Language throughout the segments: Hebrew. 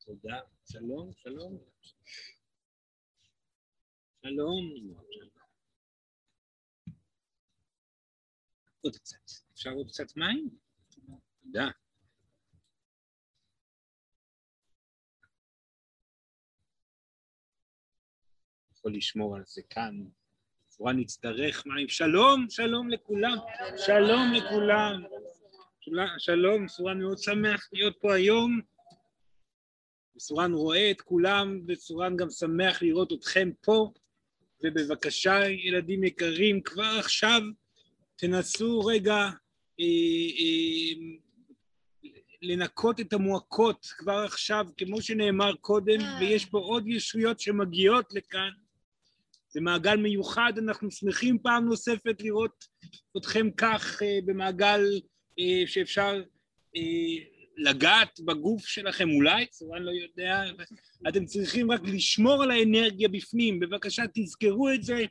תודה. שלום, שלום. שלום. עוד קצת. אפשר עוד קצת מים? תודה. יכול לשמור על זה כאן. בצורה נצטרך מים. שלום, שלום לכולם. שלום לכולם. שלום, סורן מאוד שמח להיות פה היום. סורן רואה את כולם, וסורן גם שמח לראות אתכם פה. ובבקשה, ילדים יקרים, כבר עכשיו תנסו רגע לנקות את המועקות כבר עכשיו, כמו שנאמר קודם, ויש פה עוד ישויות שמגיעות לכאן. זה מעגל מיוחד, אנחנו שמחים פעם נוספת לראות אתכם כך במעגל שאפשר לגעת בגוף שלכם אולי, סורן לא יודע, אתם צריכים רק לשמור על האנרגיה בפנים, בבקשה תזכרו את זה,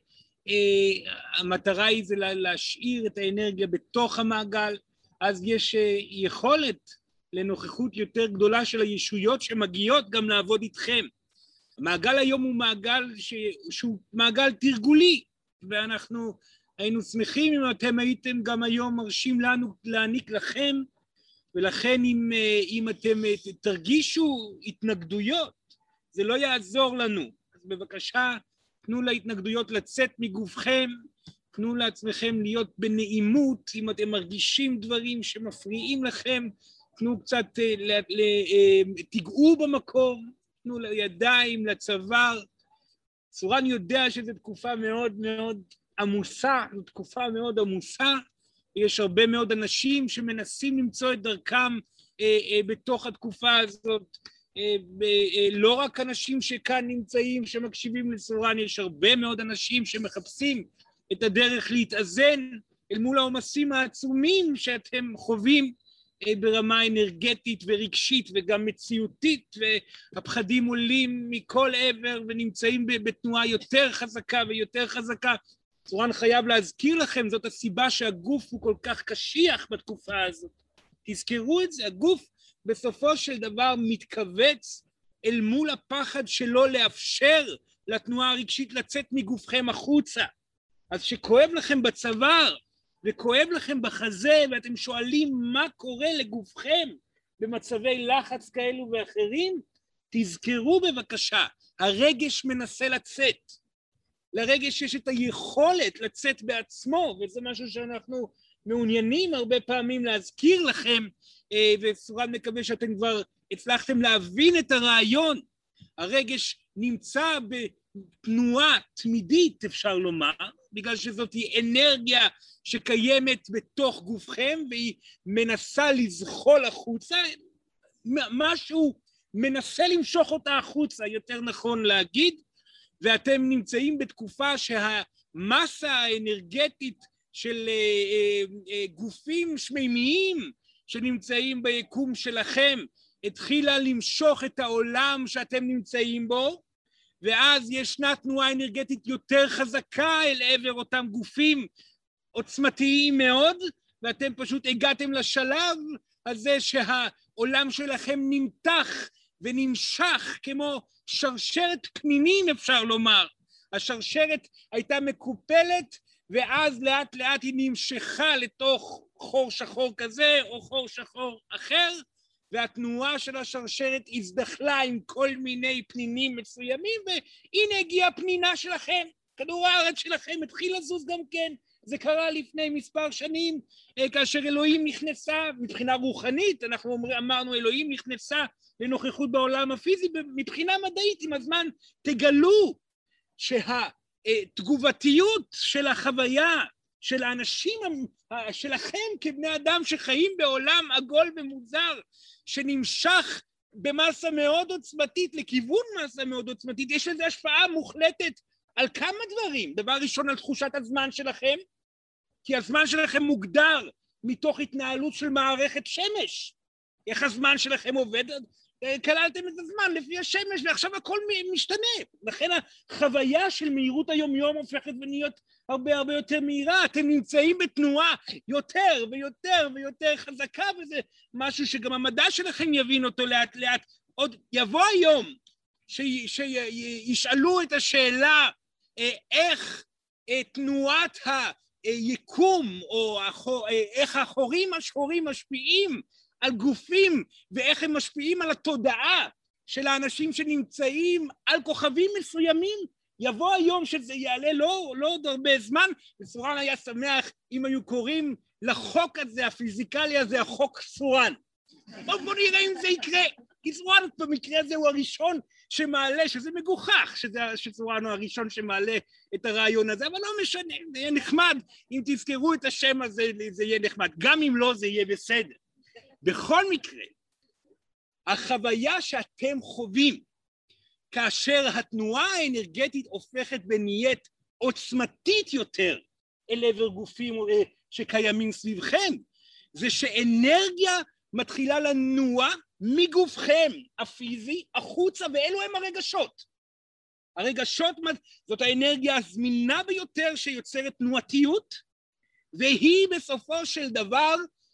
המטרה היא זה להשאיר את האנרגיה בתוך המעגל, אז יש יכולת לנוכחות יותר גדולה של הישויות שמגיעות גם לעבוד איתכם. המעגל היום הוא מעגל שהוא מעגל תרגולי, ואנחנו היינו שמחים אם אתם הייתם גם היום מרשים לנו להעניק לכם, ולכן אם אתם תרגישו התנגדויות, זה לא יעזור לנו. אז בבקשה, תנו להתנגדויות לצאת מגופכם, תנו לעצמכם להיות בנעימות, אם אתם מרגישים דברים שמפריעים לכם, תנו קצת, תיגעו במקום, תנו לידיים, לצוואר. סורן יודע שזו תקופה מאוד מאוד עמוסה, זו תקופה מאוד עמוסה, יש הרבה מאוד אנשים שמנסים למצוא את דרכם בתוך התקופה הזאת, לא רק אנשים שכאן נמצאים שמקשיבים לסורן, יש הרבה מאוד אנשים שמחפשים את הדרך להתאזן אל מול העומסים העצומים שאתם חווים ברמה אנרגטית ורגשית וגם מציאותית, והפחדים עולים מכל עבר ונמצאים בתנועה יותר חזקה ויותר חזקה. סורן חייב להזכיר לכם, זאת הסיבה שהגוף הוא כל כך קשיח בתקופה הזאת. תזכרו את זה, הגוף בסופו של דבר מתכווץ אל מול הפחד שלו לאפשר לתנועה הרגשית לצאת מגופכם החוצה. אז שכואב לכם בצוואר וכואב לכם בחזה ואתם שואלים מה קורה לגופכם במצבי לחץ כאלו ואחרים, תזכרו בבקשה, הרגש מנסה לצאת. לרגש יש את היכולת לצאת בעצמו, וזה משהו שאנחנו מעוניינים הרבה פעמים להזכיר לכם, וסורן מקווה שאתם כבר הצלחתם להבין את הרעיון. הרגש נמצא בתנועה תמידית, אפשר לומר, בגלל שזאת היא אנרגיה שקיימת בתוך גופכם, והיא מנסה לזחול החוצה, משהו מנסה למשוך אותה החוצה, יותר נכון להגיד, ואתם נמצאים בתקופה שהמסה האנרגטית של גופים שמימיים שנמצאים ביקום שלכם התחילה למשוך את העולם שאתם נמצאים בו, ואז ישנה תנועה אנרגטית יותר חזקה אל עבר אותם גופים עוצמתיים מאוד, ואתם פשוט הגעתם לשלב הזה שהעולם שלכם נמתח ונמשך כמו שרשרת פנינים, אפשר לומר. השרשרת הייתה מקופלת, ואז לאט לאט היא נמשכה לתוך חור שחור כזה או חור שחור אחר, והתנועה של השרשרת הזדחלה עם כל מיני פנינים מסוימים, והנה הגיעה הפנינה שלכם, כדור הארץ שלכם התחיל לזוז גם כן. זה קרה לפני מספר שנים, כאשר אלוהים נכנסה, מבחינה רוחנית, אנחנו אמרנו אלוהים נכנסה לנוכחות בעולם הפיזי, מבחינה מדעית עם הזמן תגלו שהתגובתיות של החוויה של האנשים שלכם כבני אדם שחיים בעולם עגול ומוזר, שנמשך במסה מאוד עוצמתית, לכיוון מסה מאוד עוצמתית, יש לזה השפעה מוחלטת על כמה דברים. דבר ראשון על תחושת הזמן שלכם, כי הזמן שלכם מוגדר מתוך התנהלות של מערכת שמש. איך הזמן שלכם עובד? כללתם את הזמן לפי השמש, ועכשיו הכל משתנה. לכן החוויה של מהירות היום-יום הופכת ונהיות הרבה הרבה יותר מהירה. אתם נמצאים בתנועה יותר ויותר ויותר חזקה, וזה משהו שגם המדע שלכם יבין אותו לאט לאט. עוד יבוא היום שישאלו את השאלה איך תנועת היקום, או איך החורים השחורים משפיעים על גופים, ואיך הם משפיעים על התודעה של האנשים שנמצאים על כוכבים מסוימים. יבוא היום שזה יעלה לא עוד הרבה זמן, וסורן היה שמח אם היו קוראים לחוק הזה, הפיזיקלי הזה, החוק סורן. בוא נראה אם זה יקרה, כי סורן במקרה הזה הוא הראשון שמעלה, שזה מגוחך שסורן הוא הראשון שמעלה את הרעיון הזה, אבל לא משנה, זה יהיה נחמד, אם תזכרו את השם הזה זה יהיה נחמד, גם אם לא זה יהיה בסדר. בכל מקרה, החוויה שאתם חווים, כאשר התנועה האנרגטית הופכת ונהיית עוצמתית יותר אל עבר גופים שקיימים סביבכם, זה שאנרגיה מתחילה לנוע מגופכם הפיזי החוצה, ואלו הם הרגשות. הרגשות זאת האנרגיה הזמינה ביותר שיוצרת תנועתיות, והיא בסופו של דבר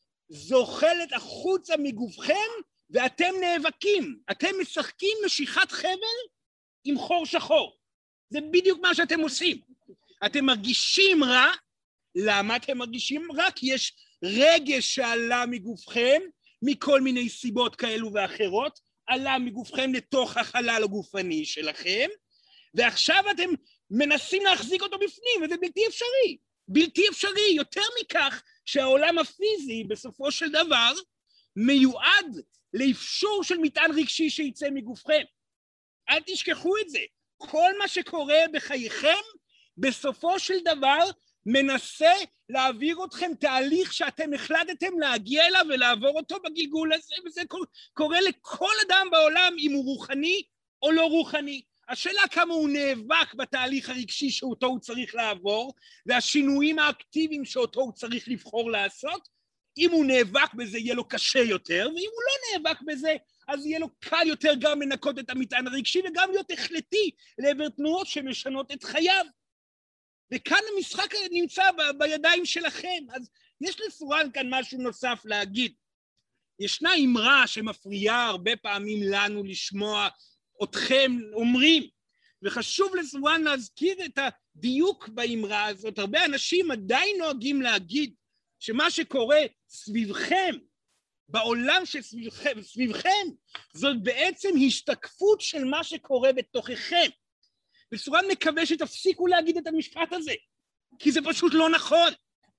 זוחלת החוצה מגופכם, ואתם נאבקים, אתם משחקים משיכת חבל עם חור שחור. זה בדיוק מה שאתם עושים. אתם מרגישים רע. למה אתם מרגישים רע? כי יש רגש שעלה מגופכם, מכל מיני סיבות כאלו ואחרות, עלה מגופכם לתוך החלל הגופני שלכם, ועכשיו אתם מנסים להחזיק אותו בפנים, וזה בלתי אפשרי. בלתי אפשרי, יותר מכך שהעולם הפיזי בסופו של דבר מיועד לאפשור של מטען רגשי שיצא מגופכם. אל תשכחו את זה. כל מה שקורה בחייכם בסופו של דבר מנסה להעביר אתכם תהליך שאתם החלטתם להגיע אליו ולעבור אותו בגלגול הזה, וזה קורה לכל אדם בעולם, אם הוא רוחני או לא רוחני. השאלה כמה הוא נאבק בתהליך הרגשי שאותו הוא צריך לעבור, והשינויים האקטיביים שאותו הוא צריך לבחור לעשות. אם הוא נאבק בזה יהיה לו קשה יותר, ואם הוא לא נאבק בזה אז יהיה לו קל יותר גם לנקות את המטען הרגשי וגם להיות החלטי לעבר תנועות שמשנות את חייו. וכאן המשחק נמצא בידיים שלכם. אז יש לסורן כאן משהו נוסף להגיד. ישנה אמרה שמפריעה הרבה פעמים לנו לשמוע אתכם אומרים, וחשוב לסורן להזכיר את הדיוק באמרה הזאת. הרבה אנשים עדיין נוהגים להגיד שמה שקורה סביבכם, בעולם שסביבכם, זאת בעצם השתקפות של מה שקורה בתוככם. וסורן מקווה שתפסיקו להגיד את המשפט הזה, כי זה פשוט לא נכון.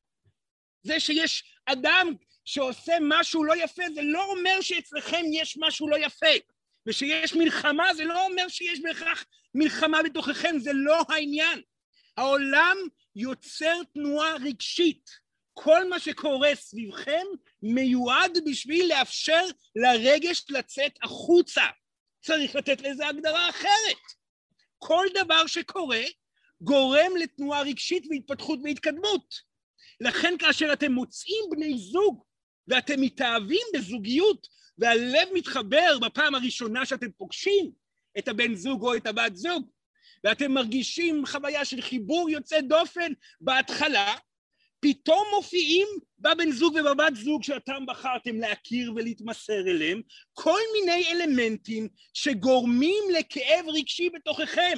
זה שיש אדם שעושה משהו לא יפה, זה לא אומר שאצלכם יש משהו לא יפה. ושיש מלחמה, זה לא אומר שיש בהכרח מלחמה בתוככם, זה לא העניין. העולם יוצר תנועה רגשית. כל מה שקורה סביבכם מיועד בשביל לאפשר לרגש לצאת החוצה. צריך לתת לזה הגדרה אחרת. כל דבר שקורה גורם לתנועה רגשית והתפתחות והתקדמות. לכן כאשר אתם מוצאים בני זוג ואתם מתאהבים בזוגיות והלב מתחבר בפעם הראשונה שאתם פוגשים את הבן זוג או את הבת זוג, ואתם מרגישים חוויה של חיבור יוצא דופן בהתחלה, פתאום מופיעים בבן זוג ובבת זוג שאתם בחרתם להכיר ולהתמסר אליהם, כל מיני אלמנטים שגורמים לכאב רגשי בתוככם.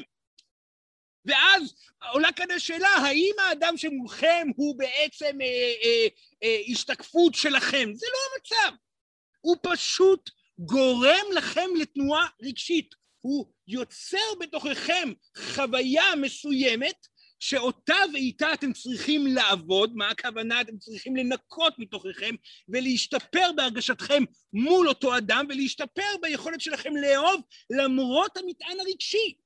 ואז עולה כאן השאלה, האם האדם שמולכם הוא בעצם השתקפות שלכם? זה לא המצב. הוא פשוט גורם לכם לתנועה רגשית. הוא יוצר בתוככם חוויה מסוימת, שאותה ואיתה אתם צריכים לעבוד. מה הכוונה? אתם צריכים לנקות מתוככם ולהשתפר בהרגשתכם מול אותו אדם, ולהשתפר ביכולת שלכם לאהוב למרות המטען הרגשי.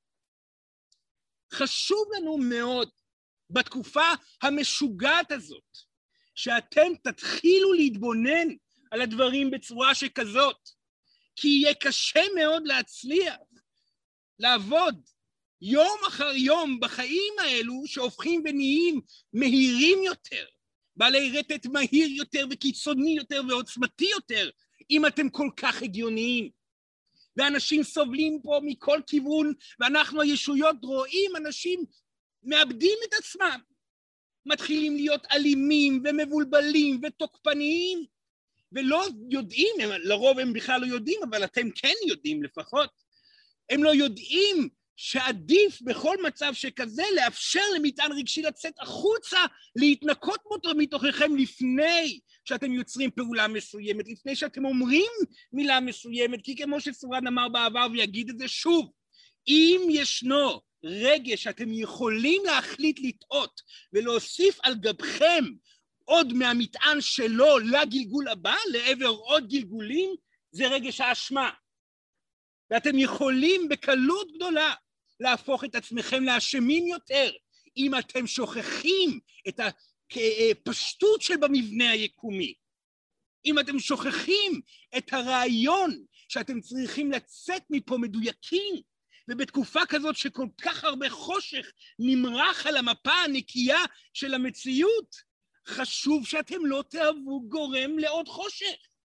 חשוב לנו מאוד בתקופה המשוגעת הזאת, שאתם תתחילו להתבונן על הדברים בצורה שכזאת, כי יהיה קשה מאוד להצליח, לעבוד יום אחר יום בחיים האלו שהופכים ונהיים מהירים יותר, בעלי רטט מהיר יותר וקיצוני יותר ועוצמתי יותר, אם אתם כל כך הגיוניים. ואנשים סובלים פה מכל כיוון, ואנחנו הישויות רואים אנשים מאבדים את עצמם, מתחילים להיות אלימים ומבולבלים ותוקפניים, ולא יודעים, לרוב הם בכלל לא יודעים, אבל אתם כן יודעים לפחות, הם לא יודעים שעדיף בכל מצב שכזה לאפשר למטען רגשי לצאת החוצה, להתנקות אותו מתוככם לפני שאתם יוצרים פעולה מסוימת, לפני שאתם אומרים מילה מסוימת, כי כמו שסורן אמר בעבר ויגיד את זה שוב, אם ישנו רגש שאתם יכולים להחליט לטעות ולהוסיף על גבכם עוד מהמטען שלו לגלגול הבא, לעבר עוד גלגולים, זה רגש האשמה. ואתם יכולים בקלות גדולה להפוך את עצמכם לאשמים יותר, אם אתם שוכחים את הפשטות שבמבנה היקומי. אם אתם שוכחים את הרעיון שאתם צריכים לצאת מפה מדויקים, ובתקופה כזאת שכל כך הרבה חושך נמרח על המפה הנקייה של המציאות, חשוב שאתם לא תהוו גורם לעוד חושך.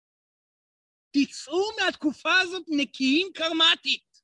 תצאו מהתקופה הזאת נקיים קרמטית.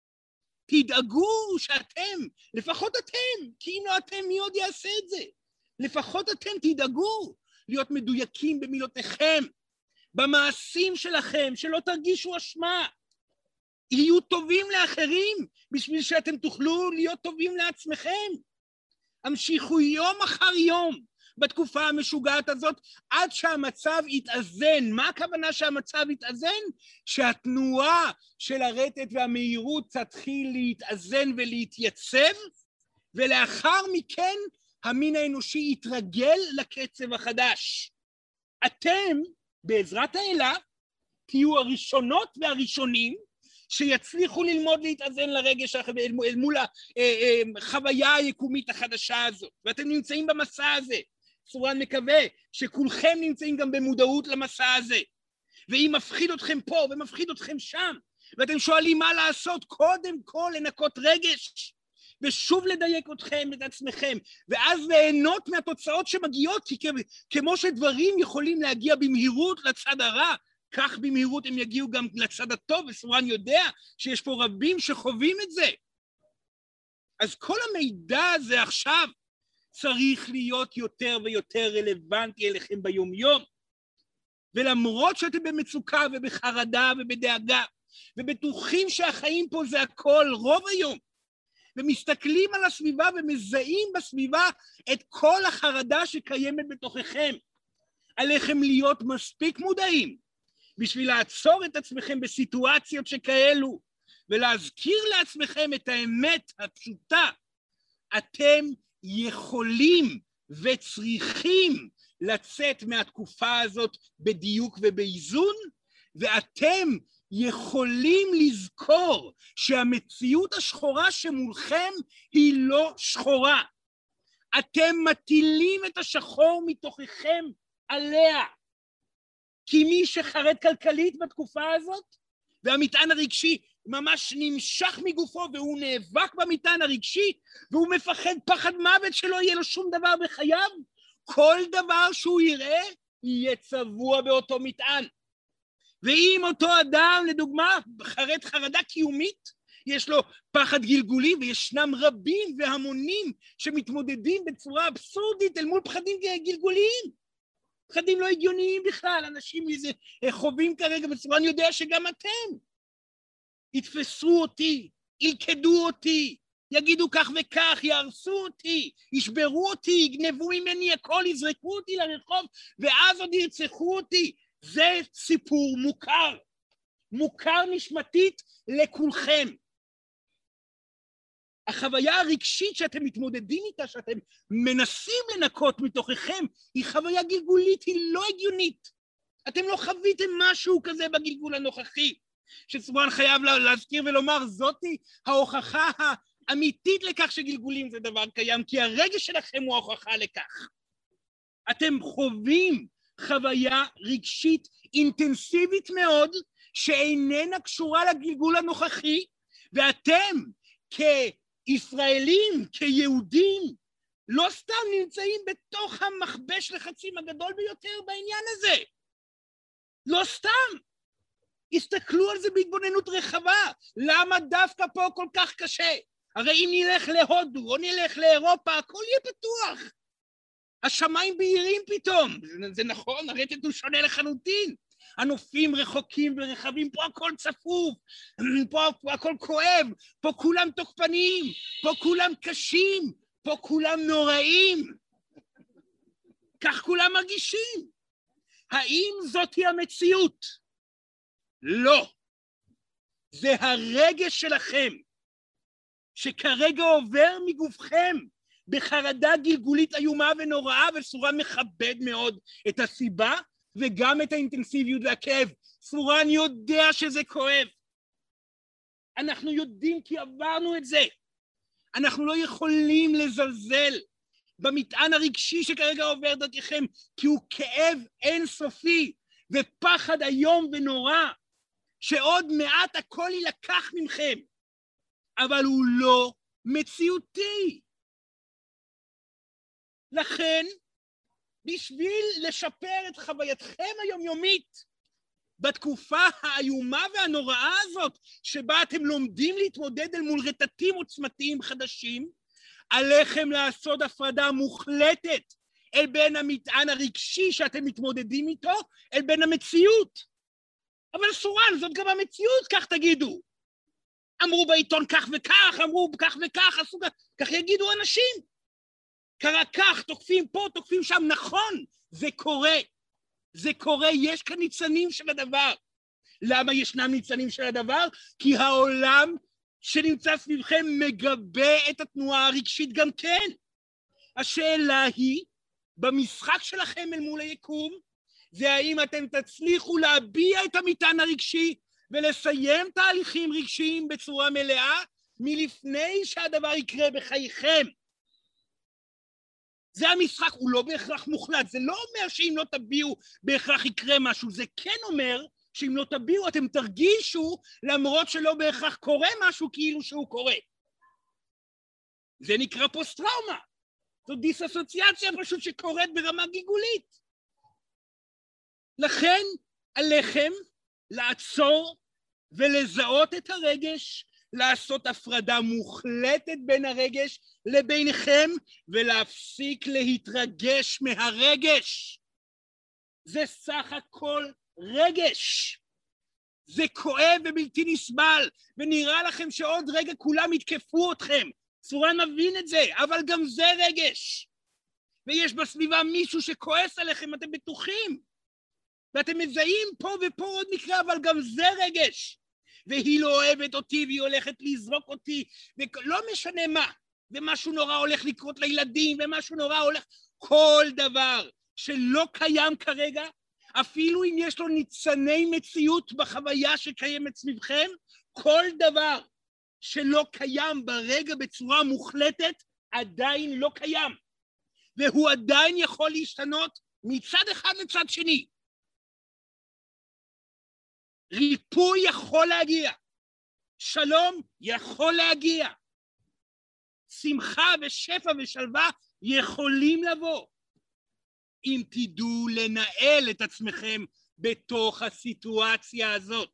תדאגו שאתם, לפחות אתם, כי אם לא אתם, מי עוד יעשה את זה? לפחות אתם תדאגו להיות מדויקים במילותיכם, במעשים שלכם, שלא תרגישו אשמה. יהיו טובים לאחרים, בשביל שאתם תוכלו להיות טובים לעצמכם. המשיכו יום אחר יום בתקופה המשוגעת הזאת, עד שהמצב יתאזן. מה הכוונה שהמצב יתאזן? שהתנועה של הרטט והמהירות תתחיל להתאזן ולהתייצב, ולאחר מכן המין האנושי יתרגל לקצב החדש. אתם, בעזרת האלה, תהיו הראשונות והראשונים, שיצליחו ללמוד להתאזן לרגש אל מול החוויה היקומית החדשה הזאת. ואתם נמצאים במסע הזה. סורן מקווה שכולכם נמצאים גם במודעות למסע הזה. ואם מפחיד אתכם פה ומפחיד אתכם שם, ואתם שואלים מה לעשות, קודם כל לנקות רגש, ושוב לדייק אתכם, את עצמכם, ואז ליהנות מהתוצאות שמגיעות, כי כמו שדברים יכולים להגיע במהירות לצד הרע, כך במהירות הם יגיעו גם לצד הטוב, וסורן יודע שיש פה רבים שחווים את זה. אז כל המידע הזה עכשיו צריך להיות יותר ויותר רלוונטי אליכם ביום-יום, ולמרות שאתם במצוקה ובחרדה ובדאגה, ובטוחים שהחיים פה זה הכל רוב היום, ומסתכלים על הסביבה ומזהים בסביבה את כל החרדה שקיימת בתוככם, עליכם להיות מספיק מודעים, בשביל לעצור את עצמכם בסיטואציות שכאלו, ולהזכיר לעצמכם את האמת הפשוטה. אתם יכולים וצריכים לצאת מהתקופה הזאת בדיוק ובאיזון, ואתם יכולים לזכור שהמציאות השחורה שמולכם היא לא שחורה. אתם מטילים את השחור מתוככם עליה. כי מי שחרד כלכלית בתקופה הזאת, והמטען הרגשי ממש נמשך מגופו, והוא נאבק במטען הרגשי, והוא מפחד פחד מוות שלא יהיה לו שום דבר בחייו, כל דבר שהוא יראה יהיה צבוע באותו מטען. ואם אותו אדם, לדוגמה, חרד חרדה קיומית, יש לו פחד גלגולי, וישנם רבים והמונים שמתמודדים בצורה אבסורדית אל מול פחדים גלגוליים. פחדים לא הגיוניים בכלל, אנשים חווים כרגע בצורה, אני יודע שגם אתם. יתפסו אותי, ילכדו אותי, יגידו כך וכך, יהרסו אותי, ישברו אותי, יגנבו ממני הכל, יזרקו אותי לרחוב, ואז עוד ירצחו אותי. זה סיפור מוכר, מוכר נשמתית לכולכם. החוויה הרגשית שאתם מתמודדים איתה, שאתם מנסים לנקות מתוככם, היא חוויה גלגולית, היא לא הגיונית. אתם לא חוויתם משהו כזה בגלגול הנוכחי, שסורן חייב להזכיר ולומר, זאתי ההוכחה האמיתית לכך שגלגולים זה דבר קיים, כי הרגש שלכם הוא ההוכחה לכך. אתם חווים חוויה רגשית אינטנסיבית מאוד, שאיננה קשורה לגלגול הנוכחי, ואתם כישראלים, כיהודים, לא סתם נמצאים בתוך המכבש לחצים הגדול ביותר בעניין הזה. לא סתם. הסתכלו על זה בהתבוננות רחבה. למה דווקא פה כל כך קשה? הרי אם נלך להודו או נלך לאירופה, הכל יהיה פתוח. השמיים בהירים פתאום, זה נכון, הרטט הוא שונה לחלוטין. הנופים רחוקים ורחבים, פה הכל צפוף, פה הכל כואב, פה כולם תוקפניים, פה כולם קשים, פה כולם נוראים. כך כולם מרגישים. האם זאתי המציאות? לא. זה הרגש שלכם, שכרגע עובר מגופכם בחרדה גלגולית איומה ונוראה, וסורן מכבד מאוד את הסיבה, וגם את האינטנסיביות והכאב. סורן יודע שזה כואב. אנחנו יודעים כי עברנו את זה. אנחנו לא יכולים לזלזל במטען הרגשי שכרגע עובר דרככם, כי הוא כאב אינסופי, ופחד איום ונורא, שעוד מעט הכל יילקח ממכם, אבל הוא לא מציאותי. לכן, בשביל לשפר את חווייתכם היומיומית, בתקופה האיומה והנוראה הזאת, שבה אתם לומדים להתמודד אל מול רטטים עוצמתיים חדשים, עליכם לעשות הפרדה מוחלטת אל בין המטען הרגשי שאתם מתמודדים איתו, אל בין המציאות. אבל סורן, זאת גם המציאות, כך תגידו. אמרו בעיתון כך וכך, אמרו כך וכך, עשו כך יגידו אנשים. קרה כך, תוקפים פה, תוקפים שם, נכון, זה קורה. זה קורה, יש כאן ניצנים של הדבר. למה ישנם ניצנים של הדבר? כי העולם שנמצא סביבכם מגבה את התנועה הרגשית גם כן. השאלה היא, במשחק שלכם אל מול היקום, זה האם אתם תצליחו להביע את המטען הרגשי ולסיים תהליכים רגשיים בצורה מלאה מלפני שהדבר יקרה בחייכם. זה המשחק, הוא לא בהכרח מוחלט, זה לא אומר שאם לא תביעו בהכרח יקרה משהו, זה כן אומר שאם לא תביעו אתם תרגישו למרות שלא בהכרח קורה משהו כאילו שהוא קורה. זה נקרא פוסט-טראומה, זו דיסאסוציאציה פשוט שקורית ברמה גיגולית. לכן עליכם לעצור ולזהות את הרגש, לעשות הפרדה מוחלטת בין הרגש לבינכם, ולהפסיק להתרגש מהרגש. זה סך הכל רגש. זה כואב ובלתי נסבל, ונראה לכם שעוד רגע כולם יתקפו אתכם. סורן מבין את זה, אבל גם זה רגש. ויש בסביבה מישהו שכועס עליכם, אתם בטוחים. ואתם מזהים פה ופה עוד מקרה, אבל גם זה רגש. והיא לא אוהבת אותי, והיא הולכת לזרוק אותי, ולא משנה מה. ומשהו נורא הולך לקרות לילדים, ומשהו נורא הולך... כל דבר שלא קיים כרגע, אפילו אם יש לו ניצני מציאות בחוויה שקיימת סביבכם, כל דבר שלא קיים ברגע בצורה מוחלטת, עדיין לא קיים. והוא עדיין יכול להשתנות מצד אחד לצד שני. ריפוי יכול להגיע, שלום יכול להגיע, שמחה ושפע ושלווה יכולים לבוא, אם תדעו לנהל את עצמכם בתוך הסיטואציה הזאת.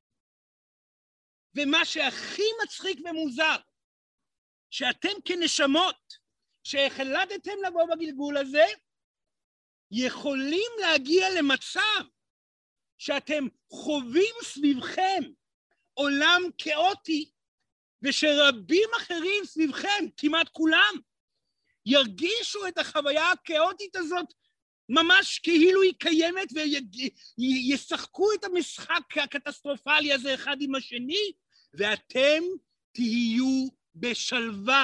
ומה שהכי מצחיק ומוזר, שאתם כנשמות שהחלטתם לבוא בגלגול הזה, יכולים להגיע למצב שאתם חווים סביבכם עולם כאוטי, ושרבים אחרים סביבכם, כמעט כולם, ירגישו את החוויה הכאוטית הזאת ממש כאילו היא קיימת, וישחקו את המשחק הקטסטרופלי הזה אחד עם השני, ואתם תהיו בשלווה.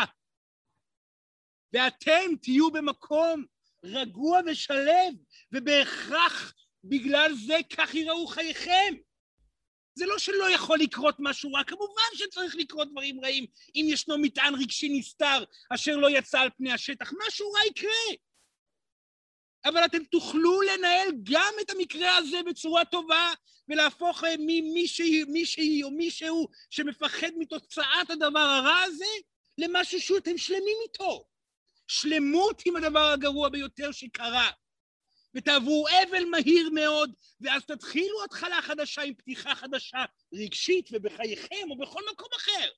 ואתם תהיו במקום רגוע ושלב, ובהכרח בגלל זה כך יראו חייכם. זה לא שלא יכול לקרות משהו רע, כמובן שצריך לקרות דברים רעים, אם ישנו מטען רגשי נסתר, אשר לא יצא על פני השטח, משהו רע יקרה. אבל אתם תוכלו לנהל גם את המקרה הזה בצורה טובה, ולהפוך ממישהי או מישהו שמפחד מתוצאת הדבר הרע הזה, למשהו שאתם שלמים איתו. שלמות עם הדבר הגרוע ביותר שקרה. ותעברו אבל מהיר מאוד, ואז תתחילו התחלה חדשה עם פתיחה חדשה רגשית ובחייכם או בכל מקום אחר.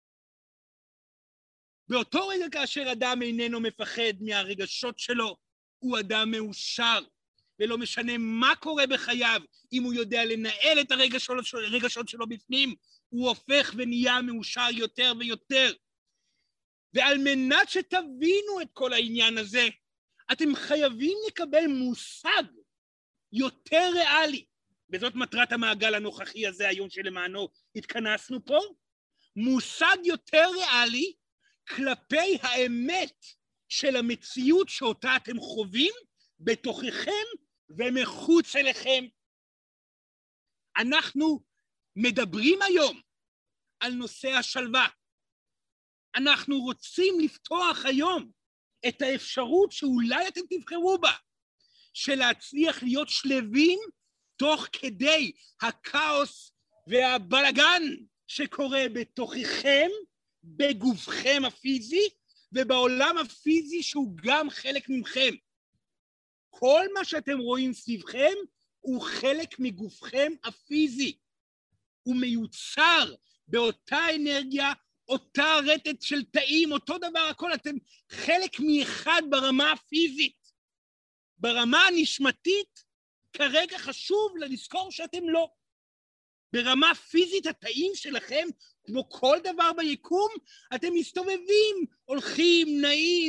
באותו רגע כאשר אדם איננו מפחד מהרגשות שלו, הוא אדם מאושר, ולא משנה מה קורה בחייו, אם הוא יודע לנהל את הרגשות שלו בפנים, הוא הופך ונהיה מאושר יותר ויותר. ועל מנת שתבינו את כל העניין הזה, אתם חייבים לקבל מושג יותר ריאלי, וזאת מטרת המעגל הנוכחי הזה היום שלמענו התכנסנו פה, מושג יותר ריאלי כלפי האמת של המציאות שאותה אתם חווים בתוככם ומחוץ אליכם. אנחנו מדברים היום על נושא השלווה. אנחנו רוצים לפתוח היום את האפשרות שאולי אתם תבחרו בה, של להצליח להיות שלווים תוך כדי הכאוס והבלגן שקורה בתוככם, בגופכם הפיזי, ובעולם הפיזי שהוא גם חלק מכם. כל מה שאתם רואים סביבכם הוא חלק מגופכם הפיזי. הוא מיוצר באותה אנרגיה, אותה רטט של תאים, אותו דבר הכל, אתם חלק מאחד ברמה הפיזית. ברמה הנשמתית, כרגע חשוב לזכור שאתם לא. ברמה פיזית, התאים שלכם, כמו כל דבר ביקום, אתם מסתובבים, הולכים, נעים,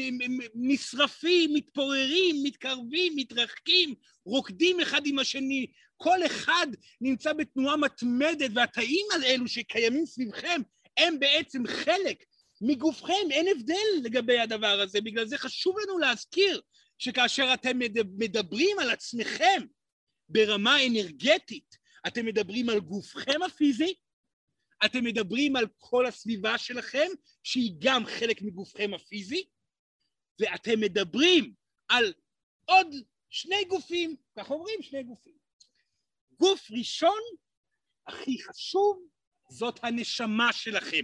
נשרפים, מתפוררים, מתקרבים, מתרחקים, רוקדים אחד עם השני. כל אחד נמצא בתנועה מתמדת, והתאים האלו שקיימים סביבכם, הם בעצם חלק מגופכם, אין הבדל לגבי הדבר הזה. בגלל זה חשוב לנו להזכיר שכאשר אתם מדברים על עצמכם ברמה אנרגטית, אתם מדברים על גופכם הפיזי, אתם מדברים על כל הסביבה שלכם, שהיא גם חלק מגופכם הפיזי, ואתם מדברים על עוד שני גופים, כך אומרים שני גופים. גוף ראשון, הכי חשוב, זאת הנשמה שלכם.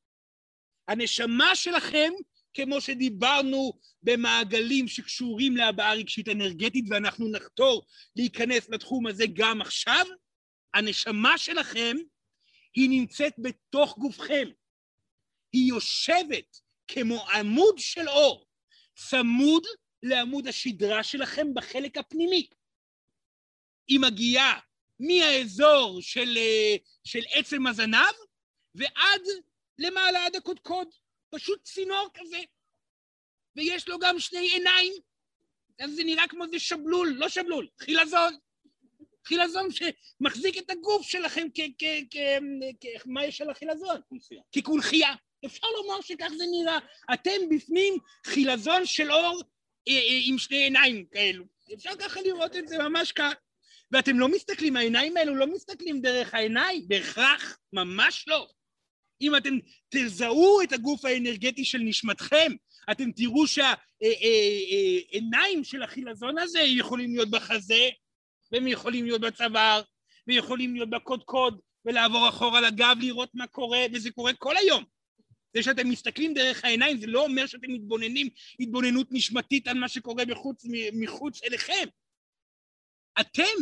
הנשמה שלכם, כמו שדיברנו במעגלים שקשורים להבעה רגשית אנרגטית, ואנחנו נחתור להיכנס לתחום הזה גם עכשיו, הנשמה שלכם היא נמצאת בתוך גופכם. היא יושבת כמו עמוד של אור, צמוד לעמוד השדרה שלכם בחלק הפנימי. היא מגיעה מהאזור של עצם הזנב ועד למעלה עד הקודקוד, פשוט צינור כזה. ויש לו גם שני עיניים, אז זה נראה כמו זה שבלול, לא שבלול, חילזון. חילזון שמחזיק את הגוף שלכם מה יש על החילזון? כקולחייה. אפשר לומר שכך זה נראה. אתם בפנים חילזון של אור עם שני עיניים כאלו. אפשר ככה לראות את זה ממש כך. ואתם לא מסתכלים, העיניים האלו לא מסתכלים דרך העיניים, בהכרח, ממש לא. אם אתם תזהו את הגוף האנרגטי של נשמתכם, אתם תראו שהעיניים של החילזון הזה יכולים להיות בחזה, והם יכולים להיות בצוואר, ויכולים להיות בקודקוד, ולעבור אחורה לגב, לראות מה קורה, וזה קורה כל היום. זה שאתם מסתכלים דרך העיניים, זה לא אומר שאתם מתבוננים התבוננות נשמתית על מה שקורה מחוץ אליכם. אתם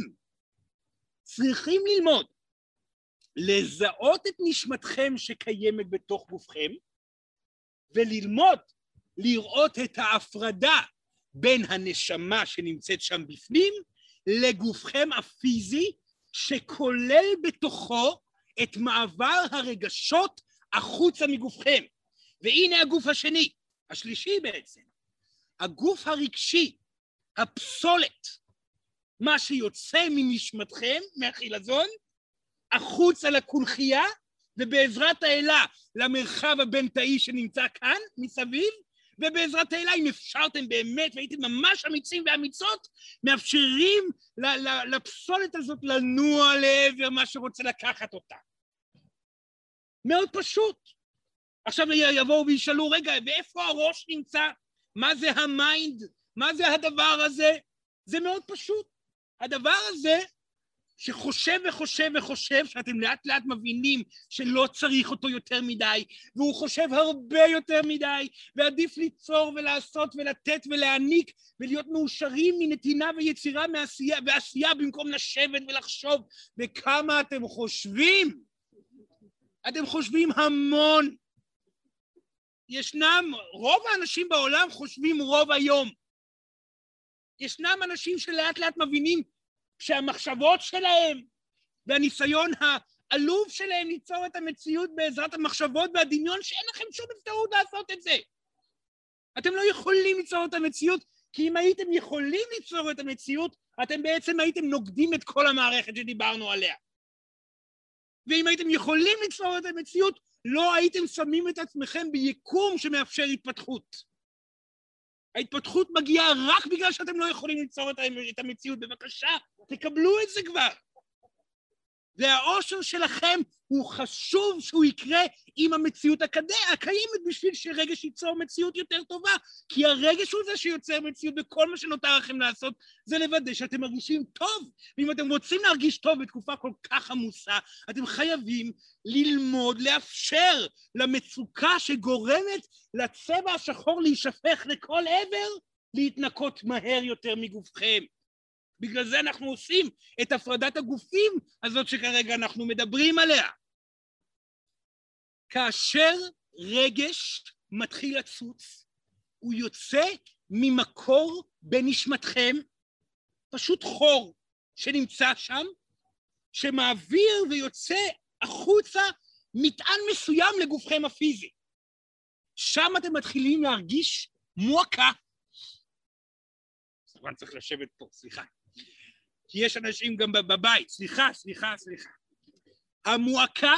צריכים ללמוד, לזהות את נשמתכם שקיימת בתוך גופכם, וללמוד לראות את ההפרדה בין הנשמה שנמצאת שם בפנים, לגופכם הפיזי, שכולל בתוכו את מעבר הרגשות החוצה מגופכם. והנה הגוף השני, השלישי בעצם, הגוף הרגשי, הפסולת, מה שיוצא מנשמתכם, מהחילזון, החוצה לקולחייה, ובעזרת האלה למרחב הבין-תאי שנמצא כאן, מסביב, ובעזרת האלה, אם אפשרתם באמת, והייתם ממש אמיצים ואמיצות, מאפשרים לפסולת הזאת לנוע לעבר מה שרוצה לקחת אותה. מאוד פשוט. עכשיו יבואו וישאלו, רגע, ואיפה הראש נמצא? מה זה המיינד? מה זה הדבר הזה? זה מאוד פשוט. הדבר הזה שחושב וחושב וחושב, שאתם לאט לאט מבינים שלא צריך אותו יותר מדי, והוא חושב הרבה יותר מדי, ועדיף ליצור ולעשות ולתת ולהעניק, ולהיות מאושרים מנתינה ויצירה ועשייה במקום לשבת ולחשוב. וכמה אתם חושבים? אתם חושבים המון. ישנם, רוב האנשים בעולם חושבים רוב היום. ישנם אנשים שלאט לאט מבינים שהמחשבות שלהם והניסיון העלוב שלהם ליצור את המציאות בעזרת המחשבות והדמיון, שאין לכם שום אפשרות לעשות את זה. אתם לא יכולים ליצור את המציאות, כי אם הייתם יכולים ליצור את המציאות, אתם בעצם הייתם נוגדים את כל המערכת שדיברנו עליה. ואם הייתם יכולים ליצור את המציאות, לא הייתם שמים את עצמכם ביקום שמאפשר התפתחות. ההתפתחות מגיעה רק בגלל שאתם לא יכולים ליצור את המציאות. בבקשה, תקבלו את זה כבר. והאושר שלכם הוא חשוב שהוא יקרה עם המציאות הקיימת, בשביל שרגש ייצור מציאות יותר טובה. כי הרגש הוא זה שיוצר מציאות, וכל מה שנותר לכם לעשות זה לוודא שאתם מרגישים טוב. ואם אתם רוצים להרגיש טוב בתקופה כל כך עמוסה, אתם חייבים ללמוד, לאפשר למצוקה שגורמת לצבע השחור להישפך לכל עבר, להתנקות מהר יותר מגופכם. בגלל זה אנחנו עושים את הפרדת הגופים הזאת שכרגע אנחנו מדברים עליה. כאשר רגש מתחיל לצוץ, הוא יוצא ממקור בנשמתכם, פשוט חור שנמצא שם, שמעביר ויוצא החוצה מטען מסוים לגופכם הפיזי. שם אתם מתחילים להרגיש מועקה. אני צריך לשבת פה, סליחה. כי יש אנשים גם בבית, סליחה. המועקה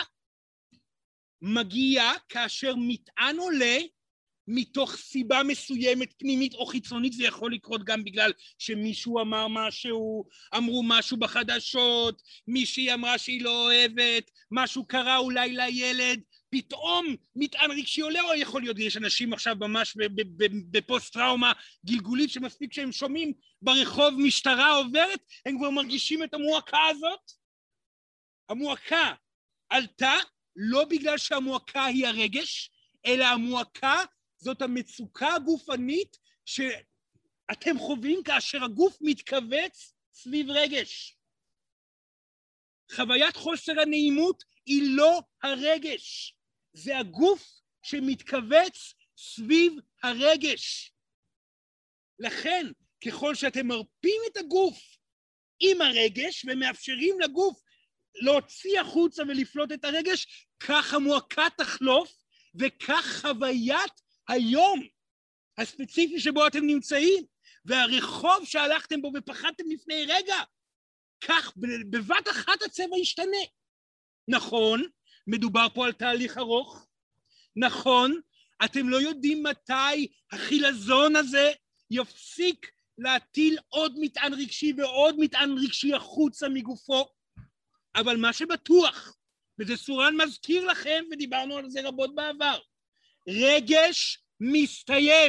מגיעה כאשר מטען עולה מתוך סיבה מסוימת, פנימית או חיצונית. זה יכול לקרות גם בגלל שמישהו אמר משהו, אמרו משהו בחדשות, מישהי אמרה שהיא לא אוהבת, משהו קרה אולי לילד, פתאום מטען רגשי עולה, או יכול להיות, יש אנשים עכשיו ממש בפוסט טראומה גלגולית, שמספיק שהם שומעים ברחוב משטרה עוברת, הם כבר מרגישים את המועקה הזאת. המועקה עלתה לא בגלל שהמועקה היא הרגש, אלא המועקה זאת המצוקה הגופנית שאתם חווים כאשר הגוף מתכווץ סביב רגש. חוויית חוסר הנעימות היא לא הרגש, זה הגוף שמתכווץ סביב הרגש. לכן, ככל שאתם מרפים את הגוף עם הרגש ומאפשרים לגוף להוציא החוצה ולפלוט את הרגש, כך המועקה תחלוף, וכך חוויית היום הספציפי שבו אתם נמצאים, והרחוב שהלכתם בו ופחדתם לפני רגע, כך בבת אחת הצבע ישתנה. נכון, מדובר פה על תהליך ארוך. נכון, אתם לא יודעים מתי החילזון הזה יפסיק להטיל עוד מטען רגשי ועוד מטען רגשי החוצה מגופו, אבל מה שבטוח, וזה סורן מזכיר לכם, ודיברנו על זה רבות בעבר, רגש מסתיים.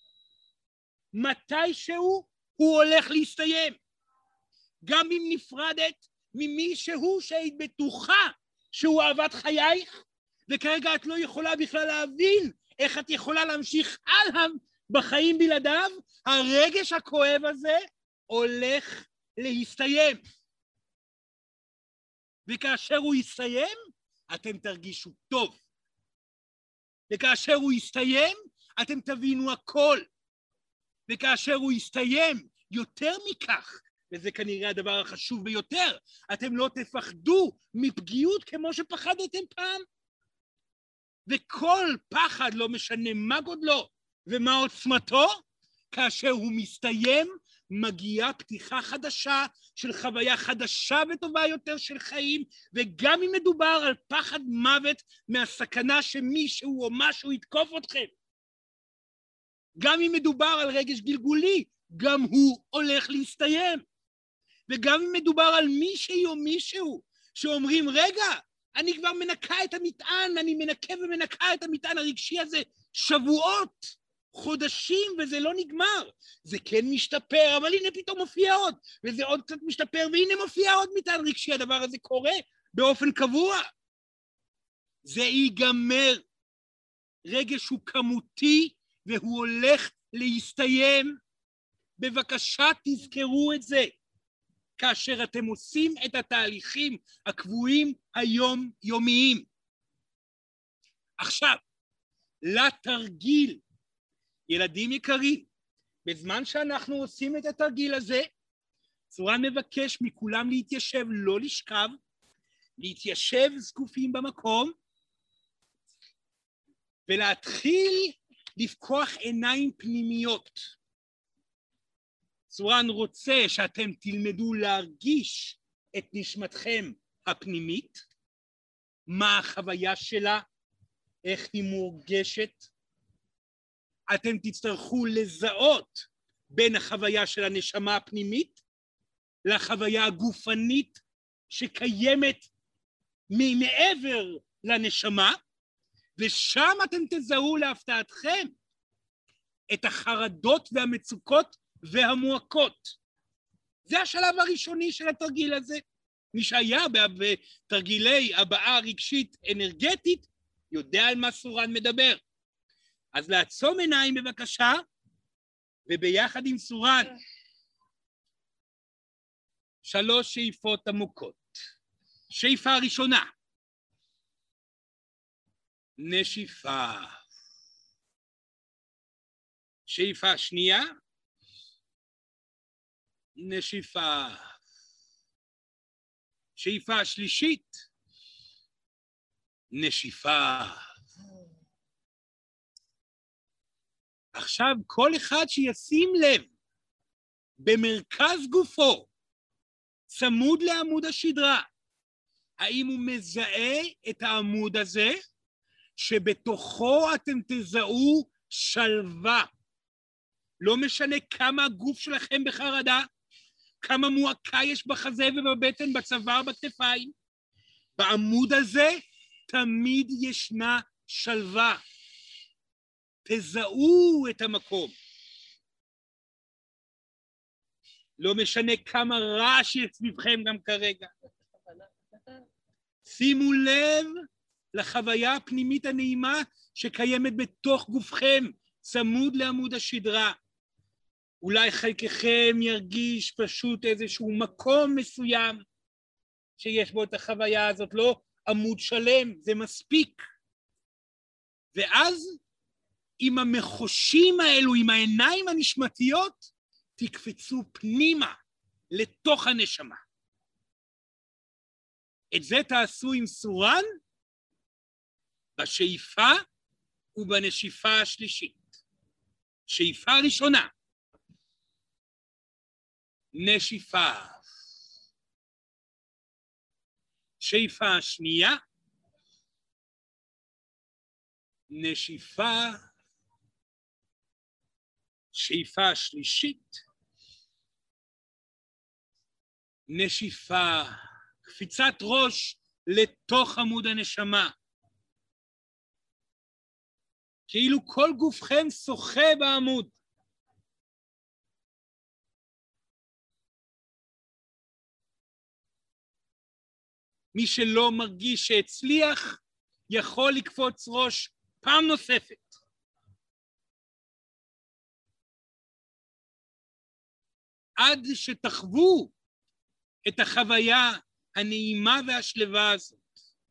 מתישהו הוא הולך להסתיים. גם אם נפרדת ממישהו שהיית בטוחה שהוא אהבת חייך, וכרגע את לא יכולה בכלל להבין איך את יכולה להמשיך הלאה בחיים בלעדיו, הרגש הכואב הזה הולך להסתיים. וכאשר הוא יסתיים, אתם תרגישו טוב. וכאשר הוא יסתיים, אתם תבינו הכל. וכאשר הוא יסתיים, יותר מכך, וזה כנראה הדבר החשוב ביותר, אתם לא תפחדו מפגיעות כמו שפחדתם פעם. וכל פחד, לא משנה מה גודלו ומה עוצמתו, כאשר הוא מסתיים, מגיעה פתיחה חדשה של חוויה חדשה וטובה יותר של חיים, וגם אם מדובר על פחד מוות מהסכנה שמישהו או משהו יתקוף אתכם, גם אם מדובר על רגש גלגולי, גם הוא הולך להסתיים. וגם אם מדובר על מישהי או מישהו שאומרים, רגע, אני כבר מנקה את המטען, אני מנקה ומנקה את המטען הרגשי הזה שבועות, חודשים, וזה לא נגמר. זה כן משתפר, אבל הנה פתאום מופיע עוד, וזה עוד קצת משתפר, והנה מופיע עוד מטען רגשי. הדבר הזה קורה באופן קבוע. זה ייגמר. רגש הוא כמותי, והוא הולך להסתיים. בבקשה תזכרו את זה, כאשר אתם עושים את התהליכים הקבועים היום-יומיים. עכשיו, לתרגיל, ילדים יקרים, בזמן שאנחנו עושים את התרגיל הזה, סורן מבקש מכולם להתיישב, לא לשכב, להתיישב זקופים במקום, ולהתחיל לפקוח עיניים פנימיות. סורן רוצה שאתם תלמדו להרגיש את נשמתכם הפנימית, מה החוויה שלה, איך היא מורגשת. אתם תצטרכו לזהות בין החוויה של הנשמה הפנימית לחוויה הגופנית שקיימת מעבר לנשמה, ושם אתם תזהו להפתעתכם את החרדות והמצוקות והמועקות. זה השלב הראשוני של התרגיל הזה. מי שהיה בתרגילי הבעה רגשית אנרגטית יודע על מה סורן מדבר. אז לעצום עיניים בבקשה, וביחד עם סורן 3 שאיפות עמוקות. שאיפה ראשונה, נשיפה. שאיפה שנייה, נשיפה. שאיפה שלישית, נשיפה. עכשיו כל אחד שישים לב במרכז גופו, צמוד לעמוד השדרה, האם הוא מזהה את העמוד הזה, שבתוכו אתם תזהו שלווה. לא משנה כמה הגוף שלכם בחרדה, כמה מועקה יש בחזה ובבטן, בצוואר, בכתפיים. בעמוד הזה תמיד ישנה שלווה. תזהו את המקום. לא משנה כמה רעש יש סביבכם גם כרגע. שימו לב לחוויה הפנימית הנעימה שקיימת בתוך גופכם, צמוד לעמוד השדרה. אולי חלקכם ירגיש פשוט איזשהו מקום מסוים שיש בו את החוויה הזאת, לא עמוד שלם, זה מספיק. ואז עם המחושים האלו, עם העיניים הנשמתיות, תקפצו פנימה לתוך הנשמה. את זה תעשו עם סורן בשאיפה ובנשיפה השלישית. שאיפה ראשונה, נשיפה. שאיפה שנייה, נשיפה. שאיפה שלישית, נשיפה. קפיצת ראש לתוך עמוד הנשמה. כאילו כל גופכם שוחה בעמוד. מי שלא מרגיש שהצליח, יכול לקפוץ ראש פעם נוספת. עד שתחוו את החוויה הנעימה והשלווה הזאת.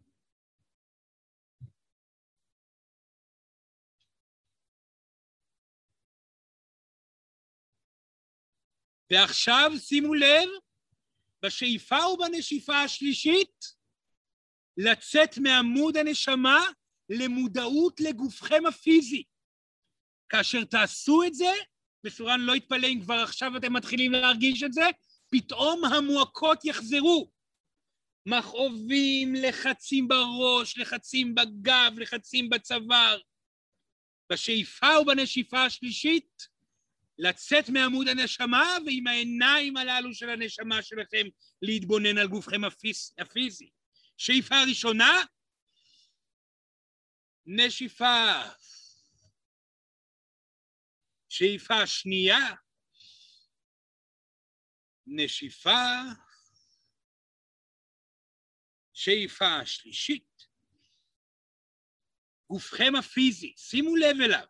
ועכשיו שימו לב, בשאיפה ובנשיפה השלישית, לצאת מעמוד הנשמה למודעות לגופכם הפיזי. כאשר תעשו את זה, בסורן לא יתפלא אם כבר עכשיו אתם מתחילים להרגיש את זה, פתאום המועקות יחזרו. מכאובים, לחצים בראש, לחצים בגב, לחצים בצוואר. בשאיפה ובנשיפה השלישית, לצאת מעמוד הנשמה, ועם העיניים הללו של הנשמה שלכם, להתבונן על גופכם הפיזי. שאיפה ראשונה, נשיפה. שאיפה שנייה, נשיפה. שאיפה שלישית, גופכם הפיזי, שימו לב אליו.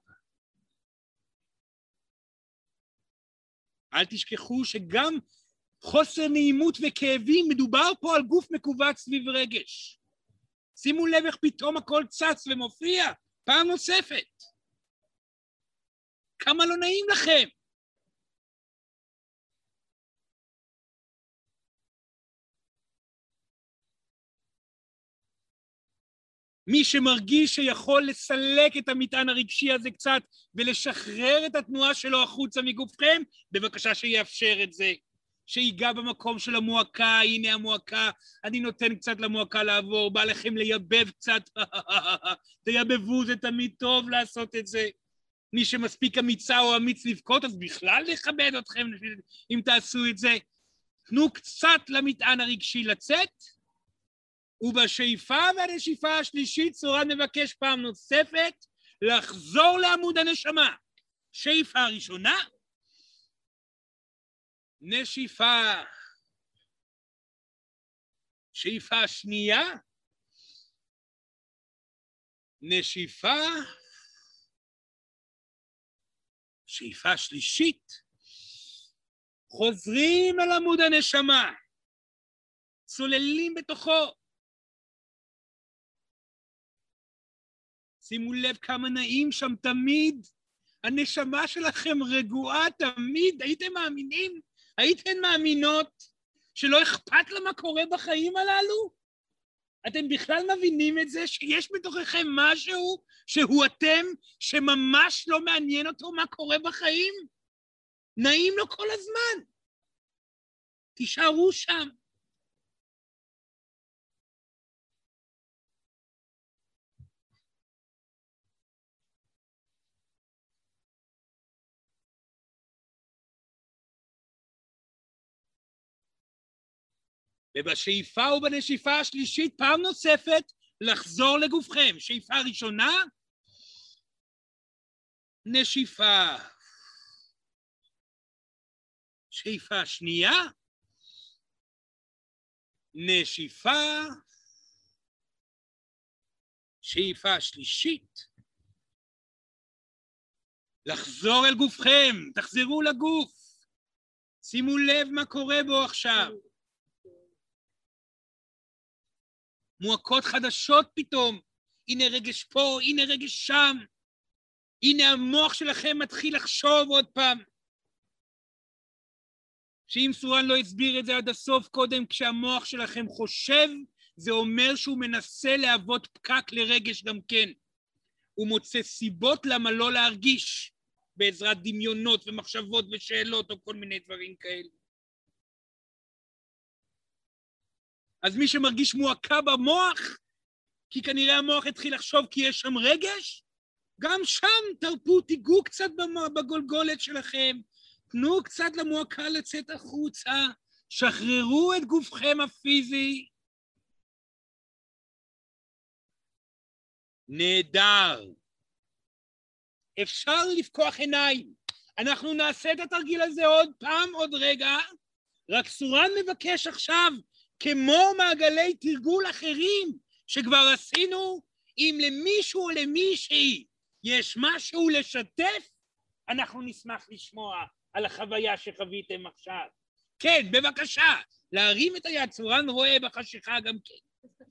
אל תשכחו שגם חוסר נעימות וכאבים, מדובר פה על גוף מקובץ סביב רגש. שימו לב איך פתאום הכל צץ ומופיע, פעם נוספת. כמה לא נעים לכם. מי שמרגיש שיכול לסלק את המטען הרגשי הזה קצת ולשחרר את התנועה שלו החוצה מגופכם, בבקשה שיאפשר את זה. שיגע במקום של המועקה, הנה המועקה, אני נותן קצת למועקה לעבור, בא לכם לייבב קצת, תייבבו, זה תמיד טוב לעשות את זה. מי שמספיק אמיצה או אמיץ לבכות, אז בכלל לכבד אתכם אם תעשו את זה. תנו קצת למטען הרגשי לצאת, ובשאיפה והנשיפה השלישית, סורן מבקש פעם נוספת, לחזור לעמוד הנשמה. שאיפה הראשונה, נשיפה. שאיפה השנייה, נשיפה. שאיפה שלישית, חוזרים אל עמוד הנשמה, צוללים בתוכו. שימו לב כמה נעים שם תמיד, הנשמה שלכם רגועה תמיד, הייתם מאמינים? הייתן מאמינות שלא אכפת לה מה קורה בחיים הללו? אתם בכלל מבינים את זה שיש בתוככם משהו שהוא אתם שממש לא מעניין אותו מה קורה בחיים? נעים לו כל הזמן. תישארו שם. ובשאיפה ובנשיפה השלישית פעם נוספת לחזור לגופכם. שאיפה ראשונה, נשיפה. שאיפה שנייה, נשיפה. שאיפה שלישית, לחזור אל גופכם, תחזרו לגוף. שימו לב מה קורה בו עכשיו. מועקות חדשות פתאום, הנה רגש פה, הנה רגש שם, הנה המוח שלכם מתחיל לחשוב עוד פעם. שאם סורן לא הסביר את זה עד הסוף קודם, כשהמוח שלכם חושב, זה אומר שהוא מנסה להוות פקק לרגש גם כן. הוא מוצא סיבות למה לא להרגיש, בעזרת דמיונות ומחשבות ושאלות או כל מיני דברים כאלה. אז מי שמרגיש מועקה במוח, כי כנראה המוח התחיל לחשוב כי יש שם רגש, גם שם תרפו, תיגעו קצת בגולגולת שלכם, תנו קצת למועקה לצאת החוצה, שחררו את גופכם הפיזי. נהדר. אפשר לפקוח עיניים. אנחנו נעשה את התרגיל הזה עוד פעם, עוד רגע, רק סורן מבקש עכשיו, כמו מעגלי תרגול אחרים שכבר עשינו, אם למישהו או למישהי יש משהו לשתף, אנחנו נשמח לשמוע על החוויה שחוויתם עכשיו. כן, בבקשה, להרים את היד, סורן רואה בחשיכה גם כן.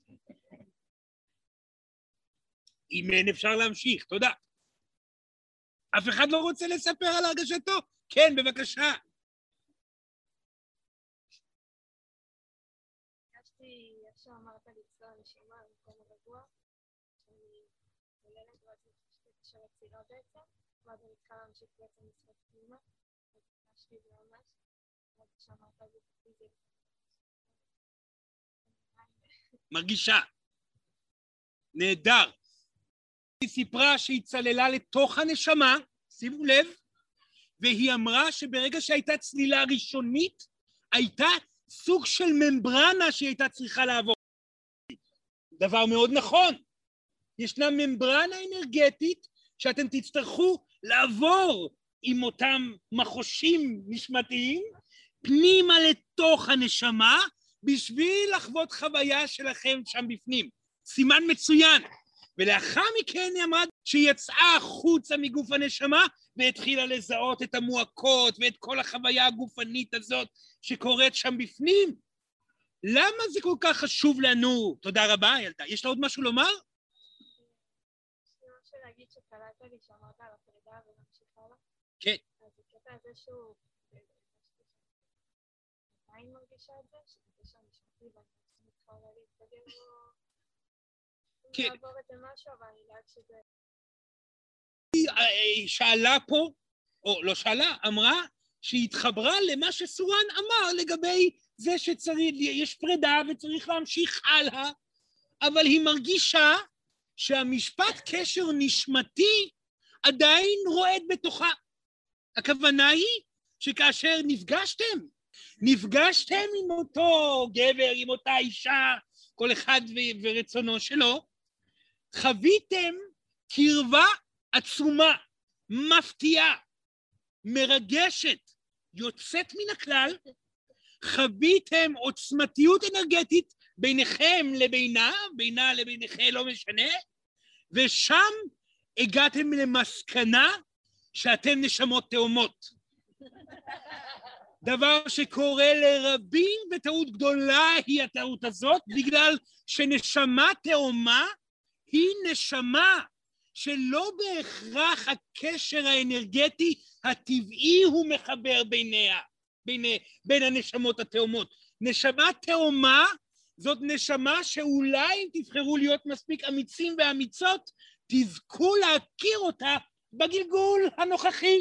אם אין אפשר להמשיך, תודה. אף אחד לא רוצה לספר על הרגשתו? כן, בבקשה. הרגשתי, איך שאמרת לצלוע נשימה, במקום הרגוע, שאני מולנת בעצם של הצירה בעצם, ואז אני צריכה להמשיך בעצם לשפת פנימה, הרגשתי ממש, ואז שאמרת את זה, מרגישה. נהדר. היא סיפרה שהיא צללה לתוך הנשמה, שימו לב, והיא אמרה שברגע שהייתה צלילה ראשונית, הייתה סוג של ממברנה שהיא הייתה צריכה לעבור. דבר מאוד נכון. ישנה ממברנה אנרגטית שאתם תצטרכו לעבור עם אותם מחושים נשמתיים, פנימה לתוך הנשמה, בשביל לחוות חוויה שלכם שם בפנים. סימן מצוין. ולאחר מכן היא אמרה שהיא יצאה החוצה מגוף הנשמה, והתחילה לזהות את המועקות ואת כל החוויה הגופנית הזאת שקורית שם בפנים. למה זה כל כך חשוב לנו? תודה רבה, ילדה. יש לה עוד משהו לומר? יש לי משהו להגיד שקלעת לי שאמרת על הפרידה ונמשיך הלאה. כן. אז הקטע הזה שהוא עדיין מרגישה את זה, שזה שם נשמתי ואני מתחילה להתקדם בו אני אעבור את משהו, אבל אני יודעת שזה... היא שאלה פה, או לא שאלה, אמרה שהיא התחברה למה שסורן אמר לגבי זה שצריך, יש פרידה וצריך להמשיך הלאה, אבל היא מרגישה שהמשפט קשר נשמתי עדיין רועד בתוכה. הכוונה היא שכאשר נפגשתם עם אותו גבר, עם אותה אישה, כל אחד ורצונו שלו, חוויתם קרבה עצומה, מפתיעה, מרגשת, יוצאת מן הכלל, חוויתם עוצמתיות אנרגטית ביניכם לבינה, בינה לביניכם לא משנה, ושם הגעתם למסקנה שאתם נשמות תאומות. דבר שקורה לרבים, וטעות גדולה היא הטעות הזאת, בגלל שנשמה תאומה היא נשמה שלא בהכרח הקשר האנרגטי הטבעי הוא מחבר בין הנשמות התאומות. נשמה תאומה זאת נשמה שאולי אם תבחרו להיות מספיק אמיצים ואמיצות, תזכו להכיר אותה בגלגול הנוכחי.